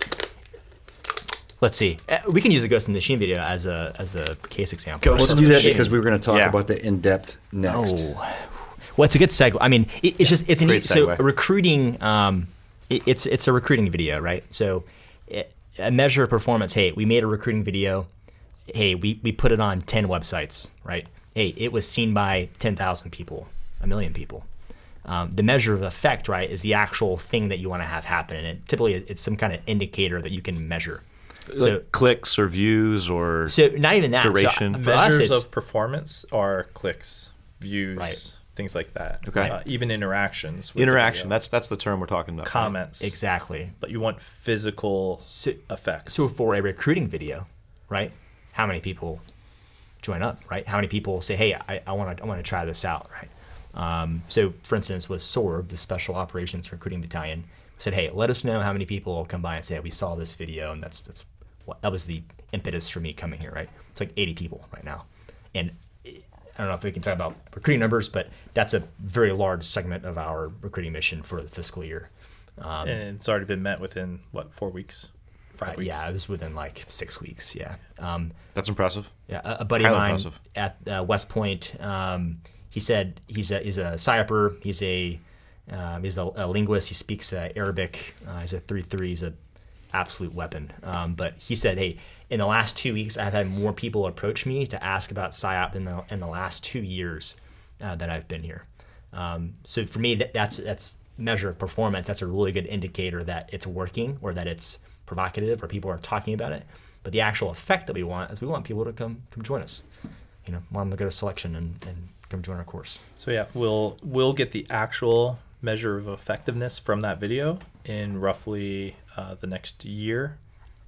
let's see. Uh, We can use the Ghost in the Machine video as a as a case example. Ghost Let's in do the that Machine. because we were going to talk Yeah. about the in-depth next. Oh, well, it's a good segue. I mean, it, it's just it's an Great so segue. recruiting. Um, it, it's it's a recruiting video, right? So it, a measure of performance. Hey, we made a recruiting video. Hey, we we put it on ten websites, right? Hey, it was seen by ten thousand people, a million people. Um, the measure of effect, right, is the actual thing that you want to have happen, and it, typically it's some kind of indicator that you can measure. So, like clicks or views or so not even that. So, duration. for us, Measures it's- of performance are clicks, views, Right. things like that. Okay. Uh, even interactions. with the interaction. video. That's that's the term we're talking about. comments. exactly. But you want physical So, effects. So for a recruiting video, right? How many people join up, right? How many people say, "Hey, I, I want to, I want to try this out," right? Um, so, for instance, with S O R B, the Special Operations Recruiting Battalion, said, "Hey, let us know how many people come by and say we saw this video," and that's that's what that was the impetus for me coming here, right? It's like eighty people right now, and I don't know if we can talk about recruiting numbers, but that's a very large segment of our recruiting mission for the fiscal year. Um, and it's already been met within, what, four weeks? Five uh, weeks? yeah, it was within like six weeks. Yeah. Um, That's impressive. Yeah, a, a buddy Highly of mine impressive. at uh, West Point, um, he said he's a he's a psyoper. He's a um, he's a, a linguist. He speaks uh, Arabic. Uh, he's a three three. He's a absolute weapon. Um, but he said, hey, in the last two weeks, I've had more people approach me to ask about psyop in the in the last two years uh, that I've been here. Um, so for me, that, that's that's measure of performance. That's a really good indicator that it's working or that it's provocative or people are talking about it. But the actual effect that we want is we want people to come come join us. You know, want them to go to selection and, and come join our course. So yeah, we'll we'll get the actual measure of effectiveness from that video in roughly uh, the next year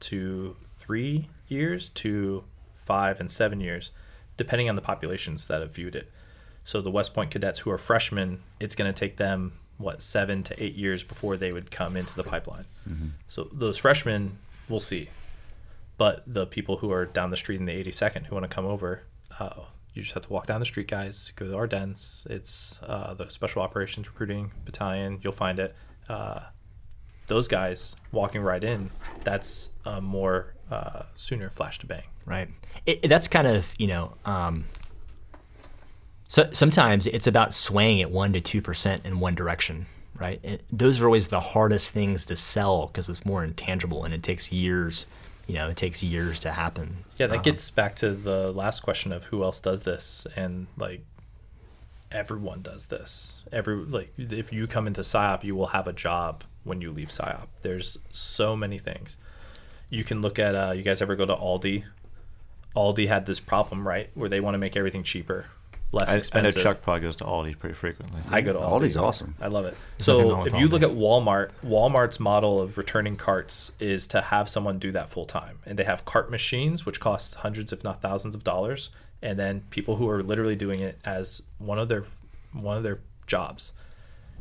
to three years to five and seven years, depending on the populations that have viewed it. So the West Point cadets who are freshmen, it's going to take them, what, seven to eight years before they would come into the pipeline. Mm-hmm. So those freshmen, we'll see. But the people who are down the street in the eighty-second who want to come over, uh, you just have to walk down the street, guys. Go to Ardennes. It's uh, the Special Operations Recruiting Battalion. You'll find it. Uh, those guys walking right in, that's a more uh, sooner flash to bang. Right. It, it- that's kind of, you know, um, so sometimes it's about swaying at one to two percent in one direction, right? It, those are always the hardest things to sell because it's more intangible and it takes years. You know, it takes years to happen. Yeah, that Um, gets back to the last question of who else does this, and like everyone does this. Every like if you come into PSYOP, you will have a job when you leave PSYOP. There's so many things. You can look at. Uh, you guys ever go to Aldi? Aldi had this problem, right, where they want to make everything cheaper, less I, I know expensive. Chuck probably goes to Aldi pretty frequently. I go to Aldi. Aldi's awesome. I love it. There's nothing So wrong with if you Aldi. look at Walmart, Walmart's model of returning carts is to have someone do that full time. And they have cart machines, which cost hundreds, if not thousands of dollars. And then people who are literally doing it as one of their one of their jobs.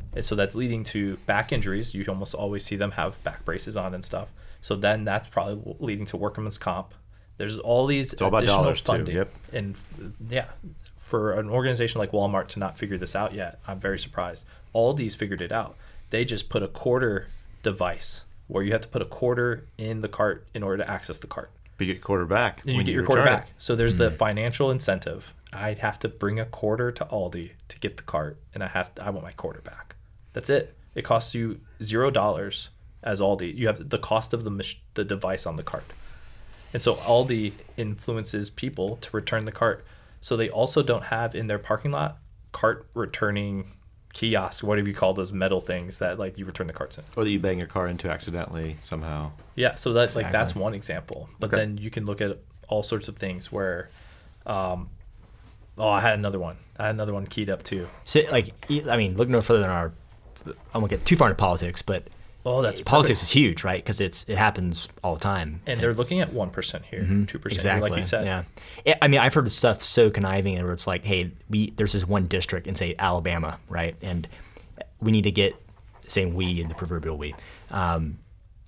And so that's leading to back injuries. You almost always see them have back braces on and stuff. So then that's probably leading to workman's comp. There's all these It's all about additional dollars, too. funding. Yep. And yeah, for an organization like Walmart to not figure this out yet, I'm very surprised. Aldi's figured it out. They just put a quarter device where you have to put a quarter in the cart in order to access the cart. But you get quarter back. And you when get your return quarter it. back. So there's the financial incentive. I'd have to bring a quarter to Aldi to get the cart, and I have to, I want my quarter back. That's it. It costs you zero dollars as Aldi. You have the cost of the mach- the device on the cart, and so Aldi influences people to return the cart. So they also don't have in their parking lot cart returning kiosk, whatever you call those metal things that like you return the carts in. Or that you bang your car into accidentally somehow. Yeah, so that's like Exactly. that's one example. But Okay. then you can look at all sorts of things where, um, oh, I had another one. I had another one keyed up too. So, like, e- I mean, look no further than our. I won't get too far into politics, but Oh, that's politics perfect. is huge, right? Because it's it happens all the time, And they're It's- looking at one percent here, two percent, exactly, like you said. Yeah, I- I mean, I've heard stuff so conniving where it's like, hey, we there's this one district in say Alabama, right, and we need to get saying we in the proverbial we. Um,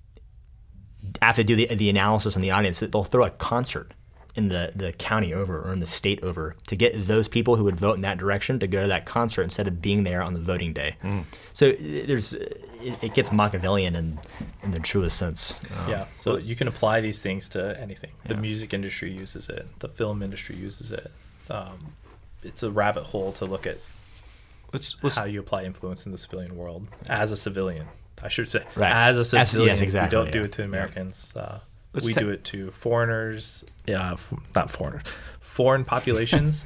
after they do the, the analysis on the audience, they'll throw a concert in the, the county over or in the state over to get those people who would vote in that direction to go to that concert instead of being there on the voting day. So there's it, it gets Machiavellian in, in the truest sense. Um, Yeah, so you can apply these things to anything. The Yeah. music industry uses it. The film industry uses it. Um, it's a rabbit hole to look at Let's let's how you apply influence in the civilian world as a civilian. I should say, Right. as a As- yes, civilian, exactly, we don't do yeah. it to Americans. Uh, Let's we ta- do it to foreigners. Yeah, f- not foreigners, foreign populations.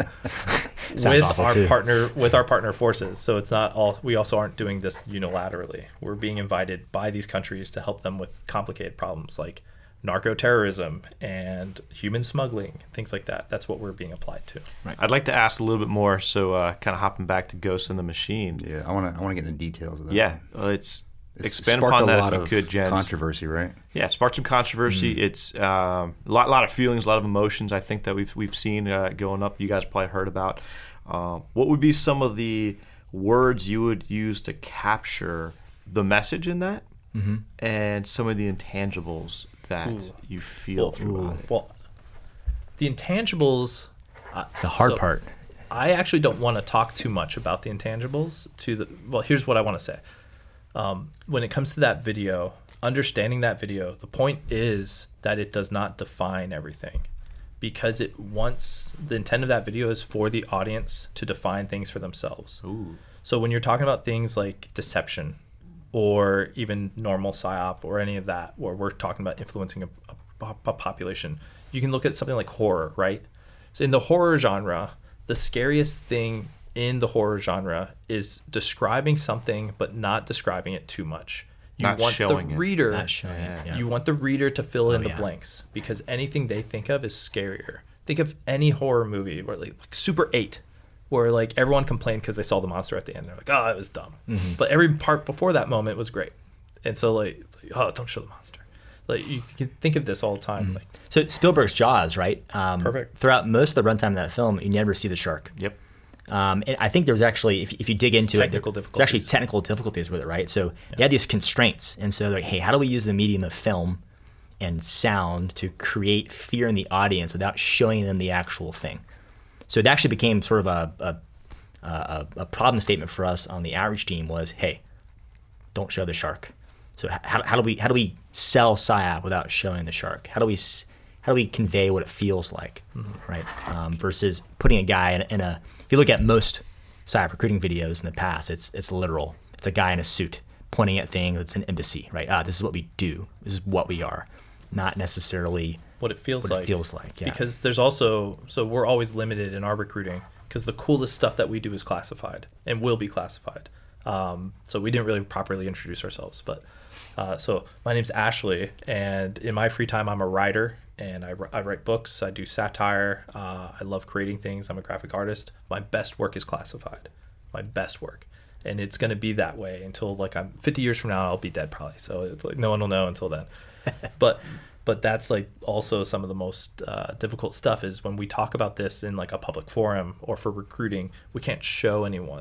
Sounds with awful, our too. partner with our partner forces. So it's not all. We also aren't doing this unilaterally. We're being invited by these countries to help them with complicated problems like narco-terrorism and human smuggling, things like that. That's what we're being applied to. I'd like to ask a little bit more. So, uh, kind of hopping back to Ghost in the Machine. Yeah, I want to I want to get into the details of that. Yeah, well, it's, It's expand sparked upon a that lot if you of could, gents. controversy, right? Yeah, sparked some controversy. It's um, a lot, lot of feelings, a lot of emotions. I think that we've we've seen uh, going up. You guys probably heard about. Uh, what would be some of the words you would use to capture the message in that, Mm-hmm. and some of the intangibles that Ooh. you feel throughout it? Well, the intangibles. Uh, It's the hard so part. I actually don't want to talk too much about the intangibles. To the well, here's what I want to say. Um, when it comes to that video, understanding that video, the point is that it does not define everything, because it wants the intent of that video is for the audience to define things for themselves. Ooh. So when you're talking about things like deception, or even normal psyop, or any of that, where we're talking about influencing a, a, a population, you can look at something like horror, right? So in the horror genre, the scariest thing in the horror genre is describing something but not describing it too much. You Not want showing the it. reader Not showing it, Yeah. yeah. you want the reader to fill in Oh, the yeah. blanks, because anything they think of is scarier. Think of any horror movie where like, like Super eight, where like everyone complained because they saw the monster at the end. They're like, oh, it was dumb. Mm-hmm. But every part before that moment was great. And so like, like, oh, don't show the monster. Like you can think of this all the time. Like So Spielberg's Jaws, right? Um, Perfect. Throughout most of the runtime of that film, you never see the shark. Yep. Um, and I think there's actually, if, if you dig into Technical it, there- difficulties. there's actually technical difficulties with it, right? So they had these constraints. And so they're like, hey, how do we use the medium of film and sound to create fear in the audience without showing them the actual thing? So it actually became sort of a, a, a, a problem statement for us on the outreach team was, hey, don't show the shark. So h- how, how do we how do we sell psyop without showing the shark? How do we s- how do we convey what it feels like, right? Um, versus putting a guy in, in a. If you look at most psyop recruiting videos in the past, it's it's literal. It's a guy in a suit pointing at things. It's an embassy, right? Ah, this is what we do. This is what we are, not necessarily what it feels what like. it feels like. Yeah. Because there's also, so we're always limited in our recruiting because the coolest stuff that we do is classified and will be classified. Um, so we didn't really properly introduce ourselves. But uh, so my name's Ashley, and in my free time, I'm a writer, and I, I write books. I do satire. Uh, I love creating things. I'm a graphic artist. My best work is classified. My best work. And it's going to be that way until like I'm fifty years from now, I'll be dead probably. So it's like no one will know until then. but but that's like also some of the most uh, difficult stuff is when we talk about this in like a public forum or for recruiting, we can't show anyone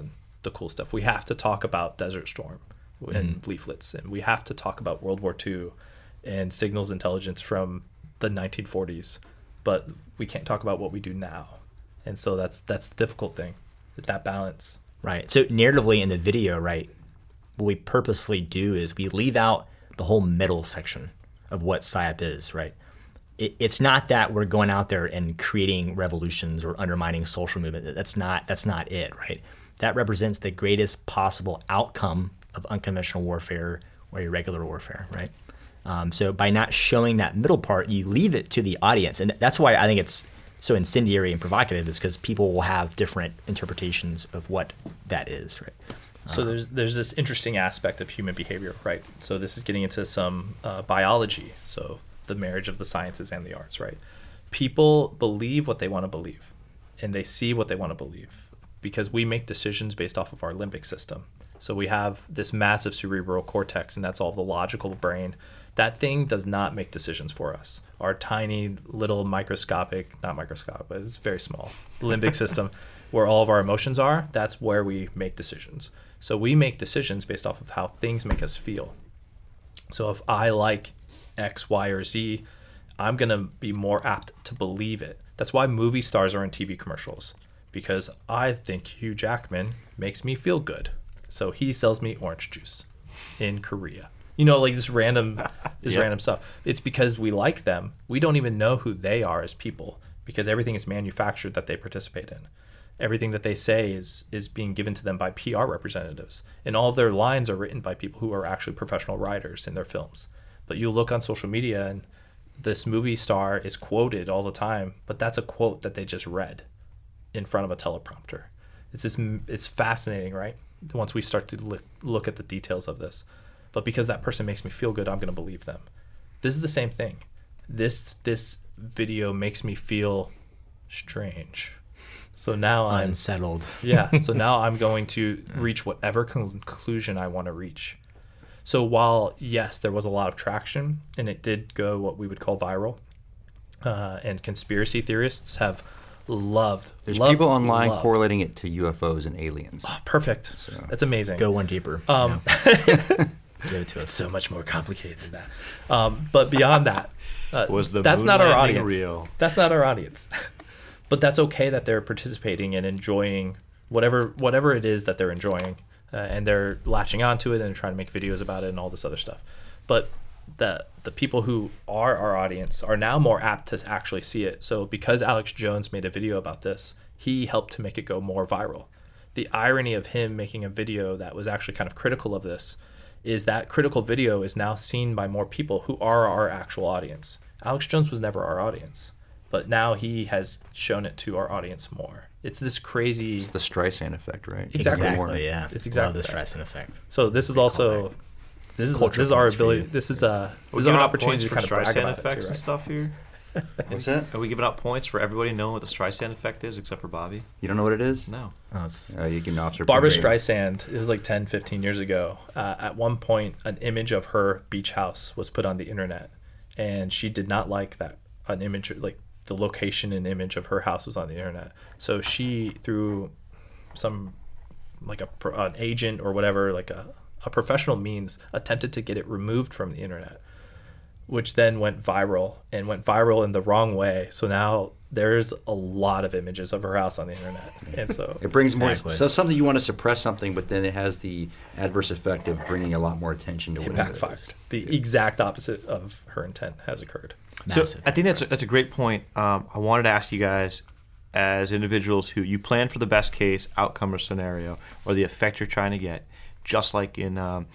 the cool stuff. We have to talk about Desert Storm and mm. leaflets, and we have to talk about World War Two and signals intelligence from the nineteen forties, but we can't talk about what we do now. And so that's that's the difficult thing, that balance. Right. So narratively in the video, right, what we purposely do is we leave out the whole middle section of what S I O P is, right? It, it's not that we're going out there and creating revolutions or undermining social movement. That's not that's not it, right? That represents the greatest possible outcome of unconventional warfare or irregular warfare, right? Um, so by not showing that middle part, you leave it to the audience. And that's why I think it's so incendiary and provocative, is because people will have different interpretations of what that is, right? So there's there's this interesting aspect of human behavior, right? So this is getting into some uh, biology, so the marriage of the sciences and the arts, right? People believe what they want to believe, and they see what they want to believe, because we make decisions based off of our limbic system. So we have this massive cerebral cortex, and that's all the logical brain. That thing does not make decisions for us. Our tiny little microscopic, not microscopic, but it's very small, limbic system, where all of our emotions are, that's where we make decisions. So we make decisions based off of how things make us feel. So if I like X, Y, or Z, I'm going to be more apt to believe it. That's why movie stars are in T V commercials, because I think Hugh Jackman makes me feel good. So he sells me orange juice in Korea. You know, like this random, this Yep. random stuff. It's because we like them. We don't even know who they are as people, because everything is manufactured that they participate in. Everything that they say is is being given to them by P R representatives, and all of their lines are written by people who are actually professional writers in their films. But you look on social media, and this movie star is quoted all the time, but that's a quote that they just read in front of a teleprompter. It's this, it's fascinating, right? Once we start to look, look at the details of this. But because that person makes me feel good, I'm going to believe them. This is the same thing. This this video makes me feel strange. So now I'm unsettled. yeah. So now I'm going to reach whatever conclusion I want to reach. So while, yes, there was a lot of traction, and it did go what we would call viral, uh, and conspiracy theorists have loved. There's loved, people online loved. correlating it to U F Os and aliens. Oh, perfect. So- That's amazing. Go one deeper. Um, Give it to us. so much more complicated than that. Um, but beyond that, uh, Was the that's moon not our landing audience. real? That's not our audience. But that's okay that they're participating and enjoying whatever whatever it is that they're enjoying, uh, and they're latching onto it and trying to make videos about it and all this other stuff. But the the people who are our audience are now more apt to actually see it. So because Alex Jones made a video about this, he helped to make it go more viral. The irony of him making a video that was actually kind of critical of this is that critical video is now seen by more people who are our actual audience. Alex Jones was never our audience, but now he has shown it to our audience more. It's this crazy... It's the Streisand effect, right? Exactly. Exactly, yeah. It's exactly Love the that. Streisand effect. So this is also... This is, Culture this is our points for ability... you. This is, a, Are we this is giving our out opportunity points to for kind of brag Streisand about it effects too, and right? stuff here? What's that? Are we giving out points for everybody knowing what the Streisand effect is, except for Bobby? You don't know what it is? No. Oh, it's, Uh, you can observe. Barbara some radio. Streisand, it was like ten, fifteen years ago. Uh, at one point, an image of her beach house was put on the internet, and she did not like that an image, like the location and image of her house was on the internet. So she, through some, like a pro- an agent or whatever, like a, a professional means, attempted to get it removed from the internet, which then went viral and went viral in the wrong way. So now there's a lot of images of her house on the internet, and so It brings Exactly. more. So something you want to suppress something, but then it has the adverse effect of bringing a lot more attention to it whatever backfired. it is. The exact opposite of her intent has occurred. massive. So I think that's a, that's a great point. Um, I wanted to ask you guys, as individuals who you plan for the best case outcome or scenario, or the effect you're trying to get, just like in um,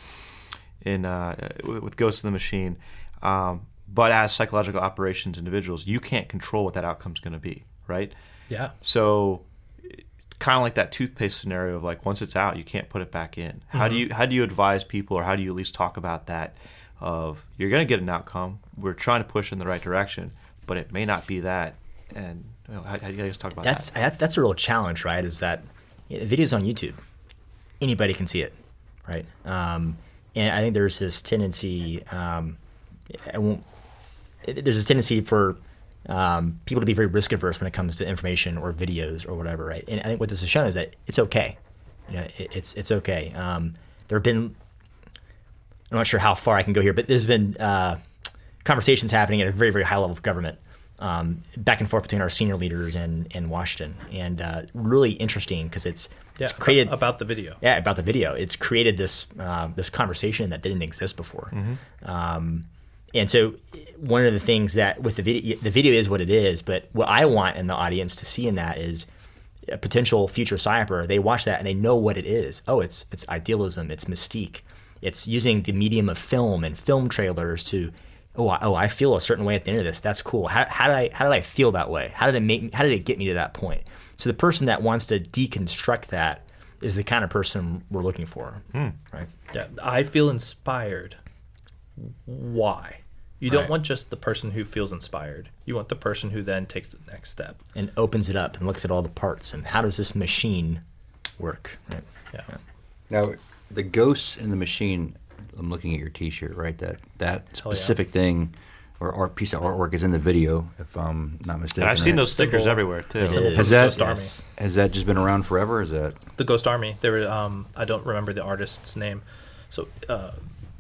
in uh, with Ghost in the Machine. Um, but as psychological operations individuals, you can't control what that outcome's going to be, right? Yeah. So, kind of like that toothpaste scenario of like once it's out, you can't put it back in. How do you how do you advise people, or how do you at least talk about that? Of you're going to get an outcome. We're trying to push in the right direction, but it may not be that. And you know, how, how do you guys talk about That's that? that's that's a real challenge, right? Is that you know, the video's on YouTube, anybody can see it, right? Um, and I think there's this tendency. Um, I won't. There's this tendency for um, people to be very risk averse when it comes to information or videos or whatever, right? And I think what this has shown is that it's okay. You know, it, it's it's okay. Um, there have been, I'm not sure how far I can go here, but there's been uh, conversations happening at a very, very high level of government, um, back and forth between our senior leaders and in Washington, and uh, really interesting because it's Yeah, it's created about, about the video. yeah about the video. It's created this uh, this conversation that didn't exist before. Um, and so one of the things that with the video, the video is what it is, but what I want in the audience to see in that is a potential future sci-hyper. They watch that and they know what it is. Oh, it's it's idealism, it's mystique. It's using the medium of film and film trailers to, oh, I, oh, I feel a certain way at the end of this. That's cool. How, how did I how did I feel that way? How did it make me, how did it get me to that point? So the person that wants to deconstruct that is the kind of person we're looking for, right? Yeah, I feel inspired. Why? You don't Right. want just the person who feels inspired. You want the person who then takes the next step. And opens it up and looks at all the parts and how does this machine work, right? Yeah. Now, the ghosts in the machine. I'm looking at your T-shirt, right? That that Hell yeah. specific thing or art piece of artwork is in the video, if I'm not mistaken. And I've seen right? those stickers Symbol. everywhere too. It is. Has that- Ghost Army. Yes. Has that just been around forever? Or is that The Ghost Army. They were. Um, I don't remember the artist's name. So, uh,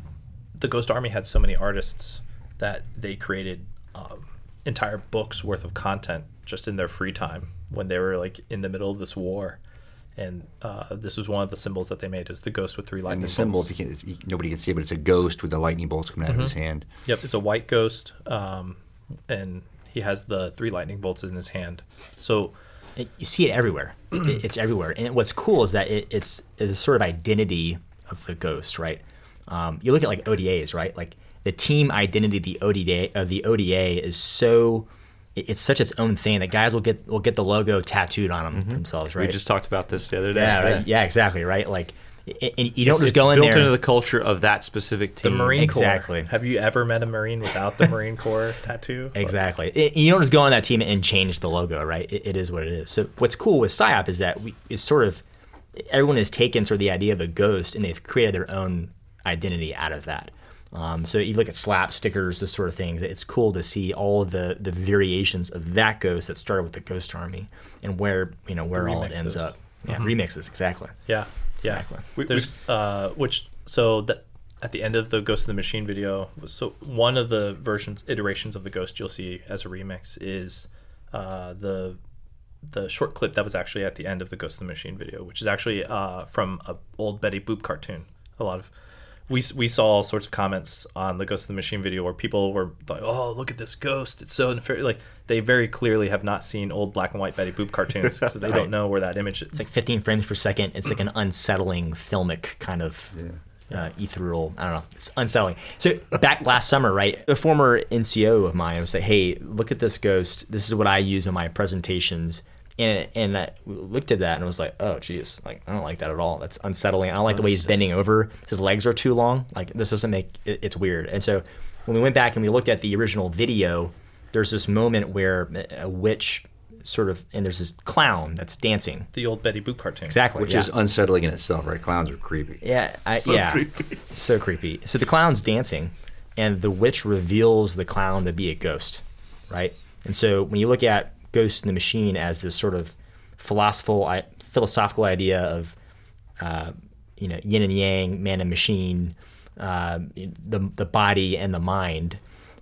the Ghost Army had so many artists that they created um, entire books worth of content just in their free time when they were like in the middle of this war. And uh, this was one of the symbols that they made is the ghost with three lightning and the symbol? bolts. If you can't, if you, nobody can see it, but it's a ghost with the lightning bolts coming out of his hand. Yep, it's a white ghost, um, and he has the three lightning bolts in his hand. So It, you see it everywhere. It- it's everywhere. And what's cool is that it, it's, it's a sort of identity of the ghost, right? Um, you look at like O D As, right? Like the team identity of the O D A of the O D A is so it- it's such its own thing that guys will get will get the logo tattooed on them themselves, right? We just talked about this the other day. yeah, right. Yeah, exactly, right? Like, and and you don't It's, just it's go in built there. into the culture of that specific the team. Marine Exactly. Corps. Have you ever met a Marine without the Marine Corps tattoo? Exactly. It- you don't just go on that team and change the logo, right? It, it is what it is. So what's cool with PsyOp is that we is sort of everyone has taken sort of the idea of a ghost and they've created their own identity out of that. Um, so you look at slap stickers, those sort of things. It's cool to see all of the the variations of that ghost that started with the Ghost Army and where you know where all it ends remixes. up. Yeah, remixes exactly. Yeah, yeah. Exactly. We- There's uh, which so that at the end of the Ghost of the Machine video, so one of the versions iterations of the Ghost you'll see as a remix is uh, the the short clip that was actually at the end of the Ghost of the Machine video, which is actually uh, from a old Betty Boop cartoon. A lot of we we saw all sorts of comments on the Ghost of the Machine video where people were like, "Oh, look at this ghost! It's so nefarious!" Like they very clearly have not seen old black and white Betty Boop cartoons because they Right. don't know where that image is. It's like fifteen frames per second. It's like an unsettling filmic kind of uh, ethereal. I don't know. It's unsettling. So back last summer, right? A former N C O of mine was like, "Hey, look at this ghost. This is what I use in my presentations." And and I looked at that and was like, "Oh, geez, like I don't like that at all. That's unsettling. I don't like the way he's bending over. His legs are too long. Like this doesn't make it, it's weird." And so when we went back and we looked at the original video, there's this moment where a witch sort of and there's this clown that's dancing. The old Betty Boop cartoon. Exactly. Which yeah. is unsettling in itself, right? Clowns are creepy. Yeah, I, So yeah, creepy. so creepy. So the clown's dancing, and the witch reveals the clown to be a ghost, right? And so when you look at Ghost in the Machine as this sort of philosophical, I- philosophical idea of, uh, you know, yin and yang, man and machine, uh, the the body and the mind,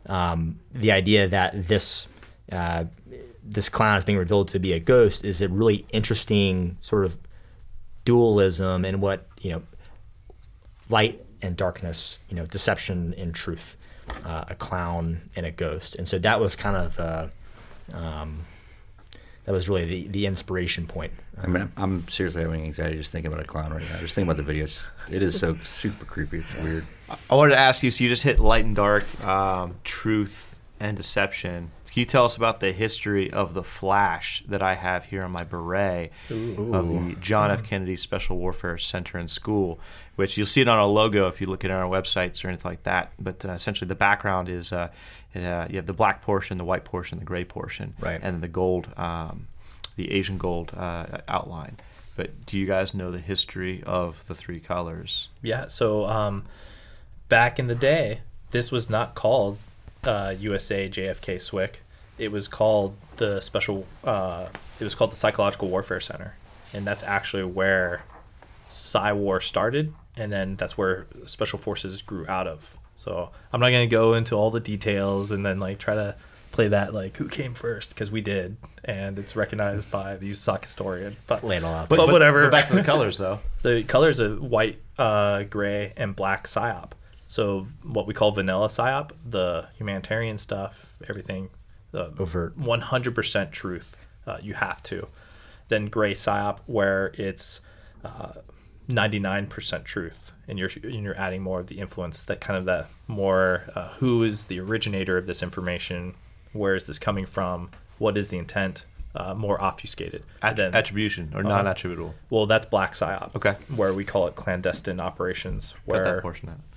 um, the idea that this uh, this clown is being revealed to be a ghost is a really interesting sort of dualism and what you know light and darkness, you know, deception and truth, uh, a clown and a ghost. And so that was kind of, uh, um, that was really the, the inspiration point. I mean, I'm, I'm seriously having anxiety just thinking about a clown right now. Just thinking about the videos. It is so super creepy. It's weird. I wanted to ask you, so you just hit light and dark, um, truth and deception. Can you tell us about the history of the flash that I have here on my beret of the John F. Kennedy Special Warfare Center and School, which you'll see it on our logo if you look at it on our websites or anything like that. But uh, essentially the background is uh, it, uh, you have the black portion, the white portion, the gray portion, Right. and then the gold, um, the Asian gold uh, outline. But do you guys know the history of the three colors? Yeah. So um, back in the day, this was not called uh, U S A J F K S W C. It was called the special. Uh, it was called the Psychological Warfare Center, and that's actually where Psy War started, and then that's where Special Forces grew out of. So I'm not going to go into all the details and then like try to play that like who came first, because we did, and it's recognized by the U S A C historian. But, Lay it all out. but, but whatever. But back to the colors, though. The colors are white, uh, gray, and black psyop. So what we call vanilla psyop, the humanitarian stuff, everything, uh, Overt. one hundred percent truth. Uh, you have to. Then gray psyop, where it's uh, ninety-nine percent truth, and you're and you're adding more of the influence, that kind of the more uh, who is the originator of this information, where is this coming from, what is the intent, uh, more obfuscated. Att- Then- attribution or non-attributable. well, that's black psyop. Okay. Where we call it clandestine operations. Where Cut that portion out.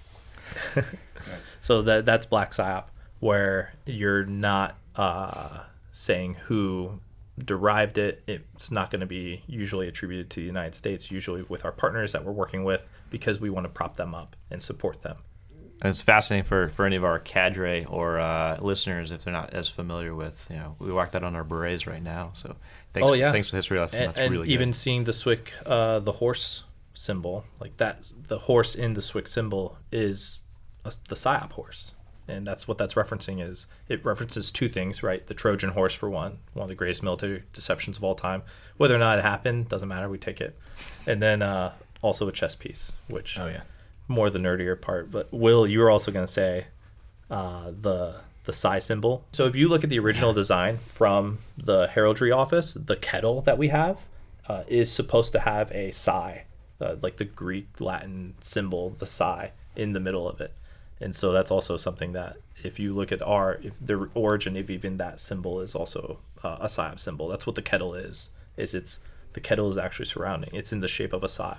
So that that's black psyop, where you're not uh, saying who derived it. It's not going to be usually attributed to the United States, usually with our partners that we're working with, because we want to prop them up and support them. And it's fascinating for, for any of our cadre or uh, listeners if they're not as familiar with, you know, we rock that on our berets right now. So thanks, Oh, yeah. thanks for the history lesson. And, That's and really even good. seeing the Swick, uh, the horse symbol, like that, the horse in the Swick symbol is a, the psyop horse. And that's what that's referencing is it references two things, right? The Trojan horse, for one, one of the greatest military deceptions of all time. Whether or not it happened, doesn't matter. We take it. And then uh, also a chess piece, which Oh, yeah. more the nerdier part. But Will, you were also going to say uh, the the Psi symbol. So if you look at the original design from the heraldry office, the kettle that we have uh, is supposed to have a Psi, uh, like the Greek Latin symbol, the Psi, in the middle of it. And so that's also something that if you look at our, if the origin of even that symbol is also uh, a Psi symbol. That's what the kettle is. Is it's the kettle is actually surrounding. It's in the shape of a Psi.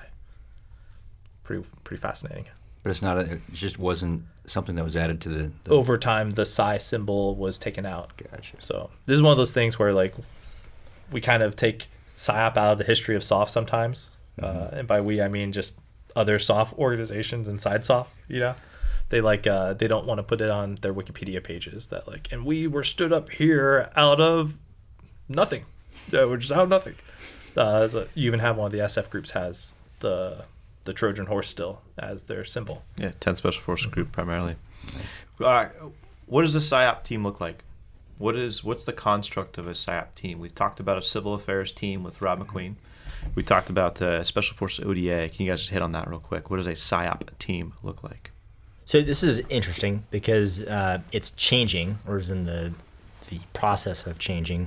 Pretty pretty fascinating. But it's not. A, it just wasn't something that was added to the. the Over time, the Psi symbol was taken out. Gotcha. So this is one of those things where like we kind of take PSYOP out of the history of SOF sometimes, mm-hmm. uh, and by we I mean just other SOF organizations inside SOF. You know, they like uh, they don't want to put it on their Wikipedia pages that like, and we were stood up here out of nothing. Yeah, we're just out of nothing. Uh, so you even have one of the S F groups has the the Trojan horse still as their symbol. Yeah, tenth Special Forces Group primarily. Uh, what does a PSYOP team look like? What is what's the construct of a PSYOP team? We've talked about a civil affairs team with Rob McQueen. We talked about uh, Special Forces O D A. Can you guys just hit on that real quick? What does a PSYOP team look like? So this is interesting because uh, it's changing, or is in the the process of changing.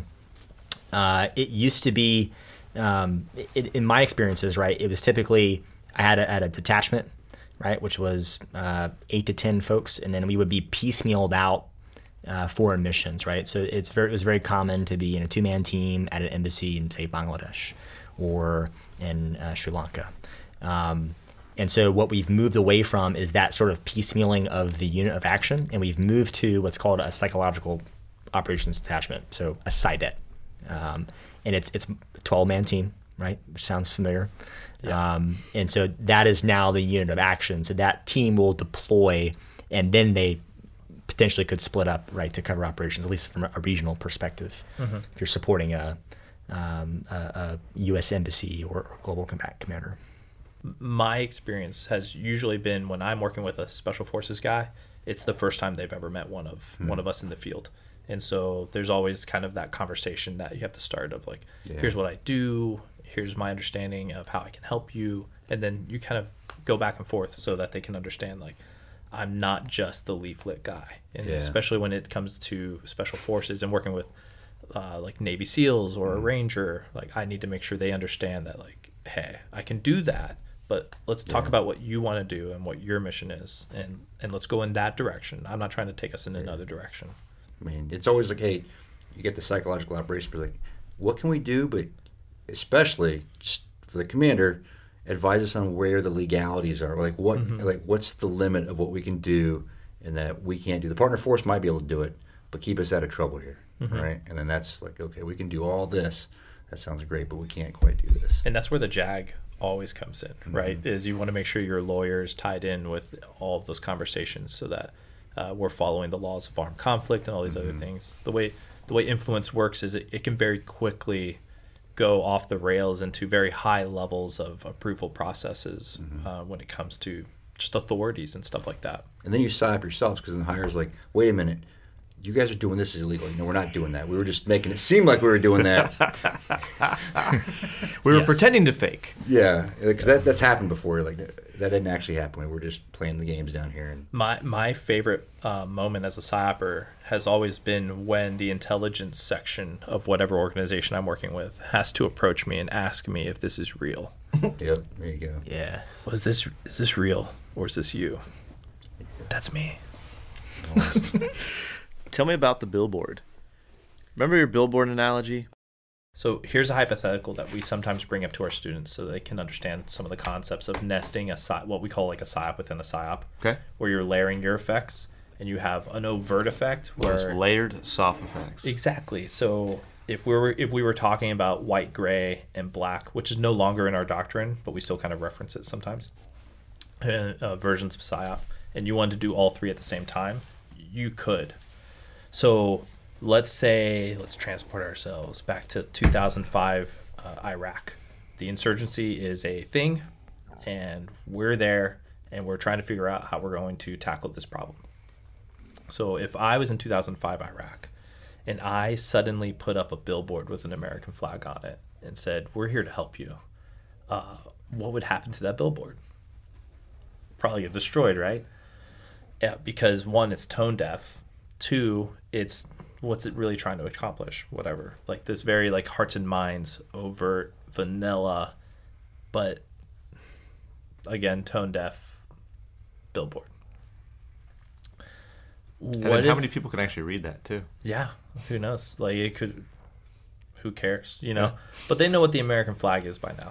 Uh, it used to be, um, it, in my experiences, right, it was typically, I had a, had a detachment, right, which was uh, eight to ten folks, and then we would be piecemealed out uh, for missions, right? So it's very, it was very common to be in a two-man team at an embassy in, say, Bangladesh or in uh, Sri Lanka. Um, and so what we've moved away from is that sort of piecemealing of the unit of action, and we've moved to what's called a psychological operations detachment, so a S I D E T. Um, and it's it's a twelve-man team, right? Which sounds familiar. Yeah. Um, and so that is now the unit of action. So that team will deploy, and then they potentially could split up, right, to cover operations, at least from a regional perspective. Mm-hmm. If you're supporting a, um, a, a U S embassy or, or global combat commander. My experience has usually been when I'm working with a special forces guy, it's the first time they've ever met one of mm. one of us in the field. And so there's always kind of that conversation that you have to start of like, yeah. here's what I do, here's my understanding of how I can help you. And then you kind of go back and forth so that they can understand like, I'm not just the leaflet guy. And yeah. especially when it comes to special forces and working with uh, like Navy SEALs or mm. a Ranger, like I need to make sure they understand that like, hey, I can do that, but let's talk yeah. about what you want to do and what your mission is. And, and let's go in that direction. I'm not trying to take us in yeah. another direction. I mean, it's always like, hey, you get the psychological operation, but like, what can we do? But especially just for the commander, advise us on where the legalities are. Like, what, mm-hmm. like, what's the limit of what we can do, and that we can't do. The partner force might be able to do it, but keep us out of trouble here, mm-hmm. right? And then that's like, okay, we can do all this. That sounds great, but we can't quite do this. And that's where the JAG always comes in, right? Mm-hmm. Is you want to make sure your lawyer is tied in with all of those conversations so that Uh, we're following the laws of armed conflict and all these mm-hmm. other things. The way the way influence works is it, it can very quickly go off the rails into very high levels of approval processes Mm-hmm. uh, when it comes to just authorities and stuff like that. And then you sign up yourselves because then the hire's like, wait a minute, you guys are doing this is illegal. No, we're not doing that. We were just making it seem like we were doing that. We were Yes. pretending to fake. Yeah, because that, that's happened before. Like that, that didn't actually happen. We were just playing the games down here. And My my favorite uh, moment as a PsyOpper has always been when the intelligence section of whatever organization I'm working with has to approach me and ask me if this is real. yep, there you go. Yes. Was this is this real or is this you? That's me. Tell me about the billboard. Remember your billboard analogy? So here's a hypothetical that we sometimes bring up to our students so they can understand some of the concepts of nesting a psy- what we call like a psyop within a psyop, Okay. where you're layering your effects and you have an overt effect There's where layered soft effects. exactly. So if we were if we were talking about white, gray, and black, which is no longer in our doctrine, but we still kind of reference it sometimes, uh, uh, versions of psyop, and you wanted to do all three at the same time, you could. So let's say, let's transport ourselves back to two thousand five uh, Iraq. The insurgency is a thing, and we're there, and we're trying to figure out how we're going to tackle this problem. So if I was in two thousand five Iraq, and I suddenly put up a billboard with an American flag on it and said, we're here to help you, uh, what would happen to that billboard? Probably get destroyed, right? Yeah, because one, it's tone deaf. Two, it's what's it really trying to accomplish? Whatever. Like this very like hearts and minds, overt, vanilla, but again, tone deaf billboard. And What then how if- many people can actually read that too? Yeah, who knows? Like it could. Who cares? You know. But they know what the American flag is by now.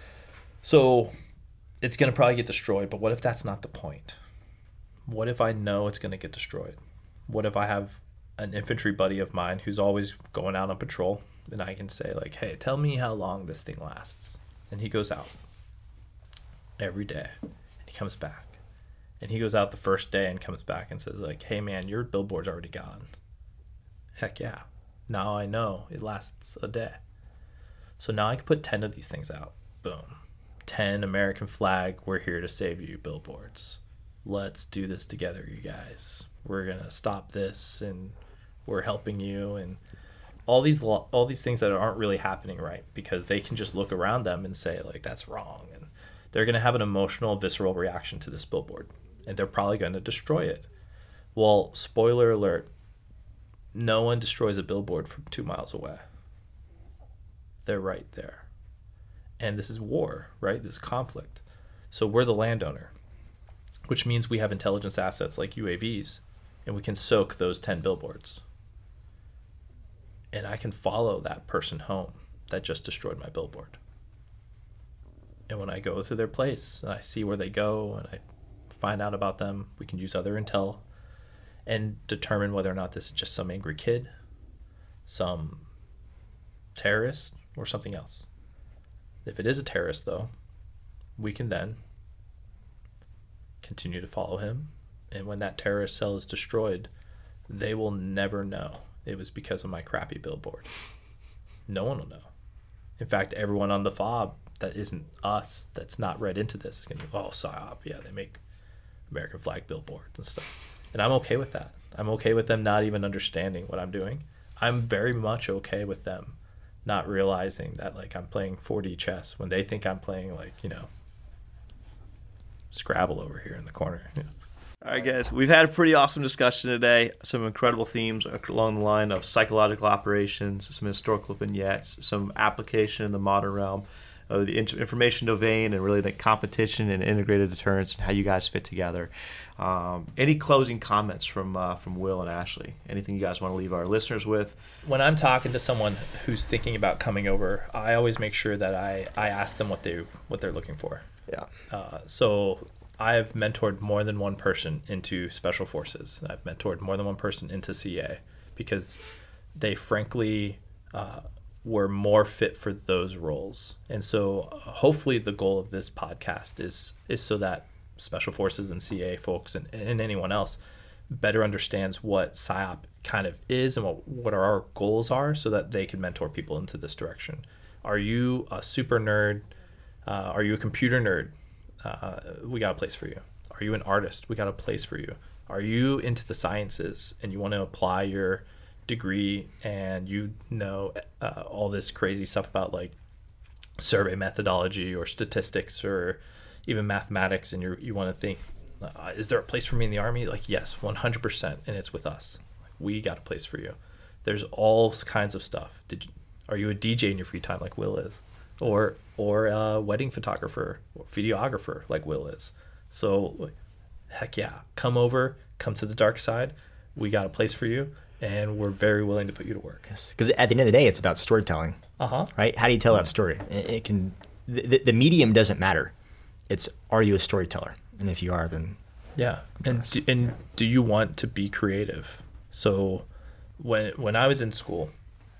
So, it's gonna probably get destroyed. But what if that's not the point? What if I know it's gonna get destroyed? What if I have an infantry buddy of mine who's always going out on patrol, and I can say like, "Hey, tell me how long this thing lasts," and he goes out every day, and he comes back. And he goes out the first day and comes back and says like, hey man, your billboard's already gone. Heck yeah. Now I know it lasts a day. So now I can put ten of these things out. Boom. ten American flag, we're here to save you billboards. Let's do this together, you guys. We're going to stop this and we're helping you. And all these lo- all these things that aren't really happening right because they can just look around them and say like, that's wrong. And they're going to have an emotional, visceral reaction to this billboard. And they're probably going to destroy it. Well, spoiler alert, no one destroys a billboard from two miles away. They're right there. And this is war, right? This is conflict. So we're the landowner, which means we have intelligence assets like U A Vs, and we can soak those ten billboards. And I can follow that person home that just destroyed my billboard. And when I go to their place and I see where they go and I find out about them, we can use other intel and determine whether or not this is just some angry kid, some terrorist, or something else. If it is a terrorist, though, we can then continue to follow him. And when that terrorist cell is destroyed, they will never know it was because of my crappy billboard. No one will know. In fact, everyone on the fob that isn't us, that's not read into this, can be, oh, PsyOp, yeah, they make American flag billboards and stuff. And I'm okay with that. I'm okay with them not even understanding what I'm doing. I'm very much okay with them not realizing that, like, I'm playing four D chess when they think I'm playing, like, you know, Scrabble over here in the corner. You know. All right, guys, we've had a pretty awesome discussion today. Some incredible themes along the line of psychological operations, some historical vignettes, some application in the modern realm of the information domain, and really the competition and integrated deterrence and how you guys fit together. Um, any closing comments from uh, from Will and Ashley? Anything you guys want to leave our listeners with? When I'm talking to someone who's thinking about coming over, I always make sure that I, I ask them what they what they're looking for. Yeah. Uh, so I've mentored more than one person into Special Forces. I've mentored more than one person into C A because they frankly uh, were more fit for those roles. And so uh, hopefully the goal of this podcast is is so that Special Forces and C A folks and, and anyone else better understands what PsyOp kind of is and what, what our goals are so that they can mentor people into this direction. Are you a super nerd? Uh, are you a computer nerd? Uh, we got a place for you. Are you an artist? We got a place for you. Are you into the sciences and you want to apply your degree and you know uh, all this crazy stuff about like survey methodology or statistics or even mathematics, and you you want to think, uh, is there a place for me in the Army? Like, yes, one hundred percent, and it's with us. Like, we got a place for you. There's all kinds of stuff. Did you, are you a D J in your free time like Will is? Or or a wedding photographer or videographer like Will is? So, like, heck yeah, come over, come to the dark side. We got a place for you, and we're very willing to put you to work. Yes, because at the end of the day, it's about storytelling. Uh-huh. Right? How do you tell that story? It, it can. The, the medium doesn't matter. It's, are you a storyteller? And if you are, then yeah. And do, and do you want to be creative? So when when I was in school,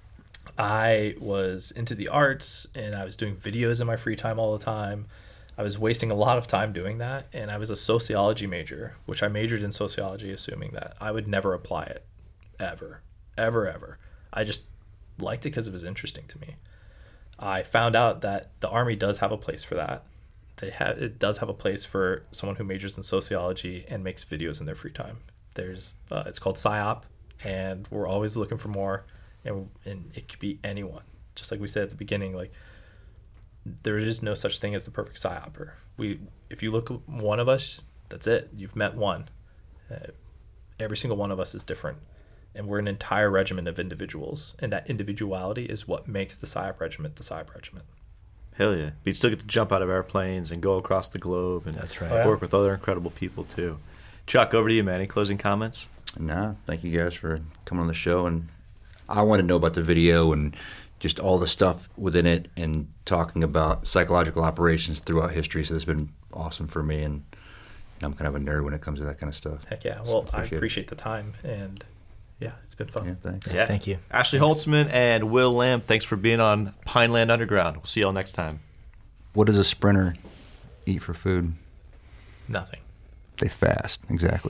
I was into the arts and I was doing videos in my free time all the time. I was wasting a lot of time doing that, and I was a sociology major, which I majored in sociology assuming that I would never apply it ever, ever, ever. I just liked it because it was interesting to me. I found out that the Army does have a place for that. They have it does have a place for someone who majors in sociology and makes videos in their free time. There's uh, it's called PsyOp, and we're always looking for more. And and it could be anyone. Just like we said at the beginning, like there is no such thing as the perfect PsyOper. We if you look at one of us, that's it. You've met one. Uh, every single one of us is different, and we're an entire regiment of individuals, and that individuality is what makes the PsyOp regiment the PsyOp regiment. Hell yeah. But you still get to jump out of airplanes and go across the globe and That's right. work with other incredible people too. Chuck, over to you, man. Any closing comments? No, thank you guys for coming on the show. And I want to know about the video and just all the stuff within it and talking about psychological operations throughout history. So it's been awesome for me. And I'm kind of a nerd when it comes to that kind of stuff. Heck yeah. Well, So I appreciate it. appreciate the time, and yeah, it's been fun. Yeah, thanks. Yes, thank you. Ashley Holtzman and Will Lamb, thanks for being on Pineland Underground. We'll see you all next time. What does a sprinter eat for food? Nothing. They fast. Exactly.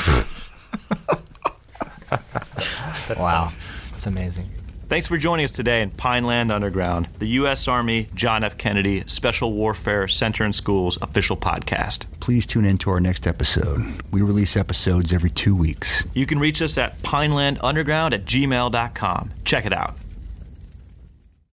That's Wow. done. It's amazing. Thanks for joining us today in Pineland Underground, the U S Army John F. Kennedy Special Warfare Center and Schools official podcast. Please tune in to our next episode. We release episodes every two weeks. You can reach us at pinelandunderground at gmail dot com. Check it out.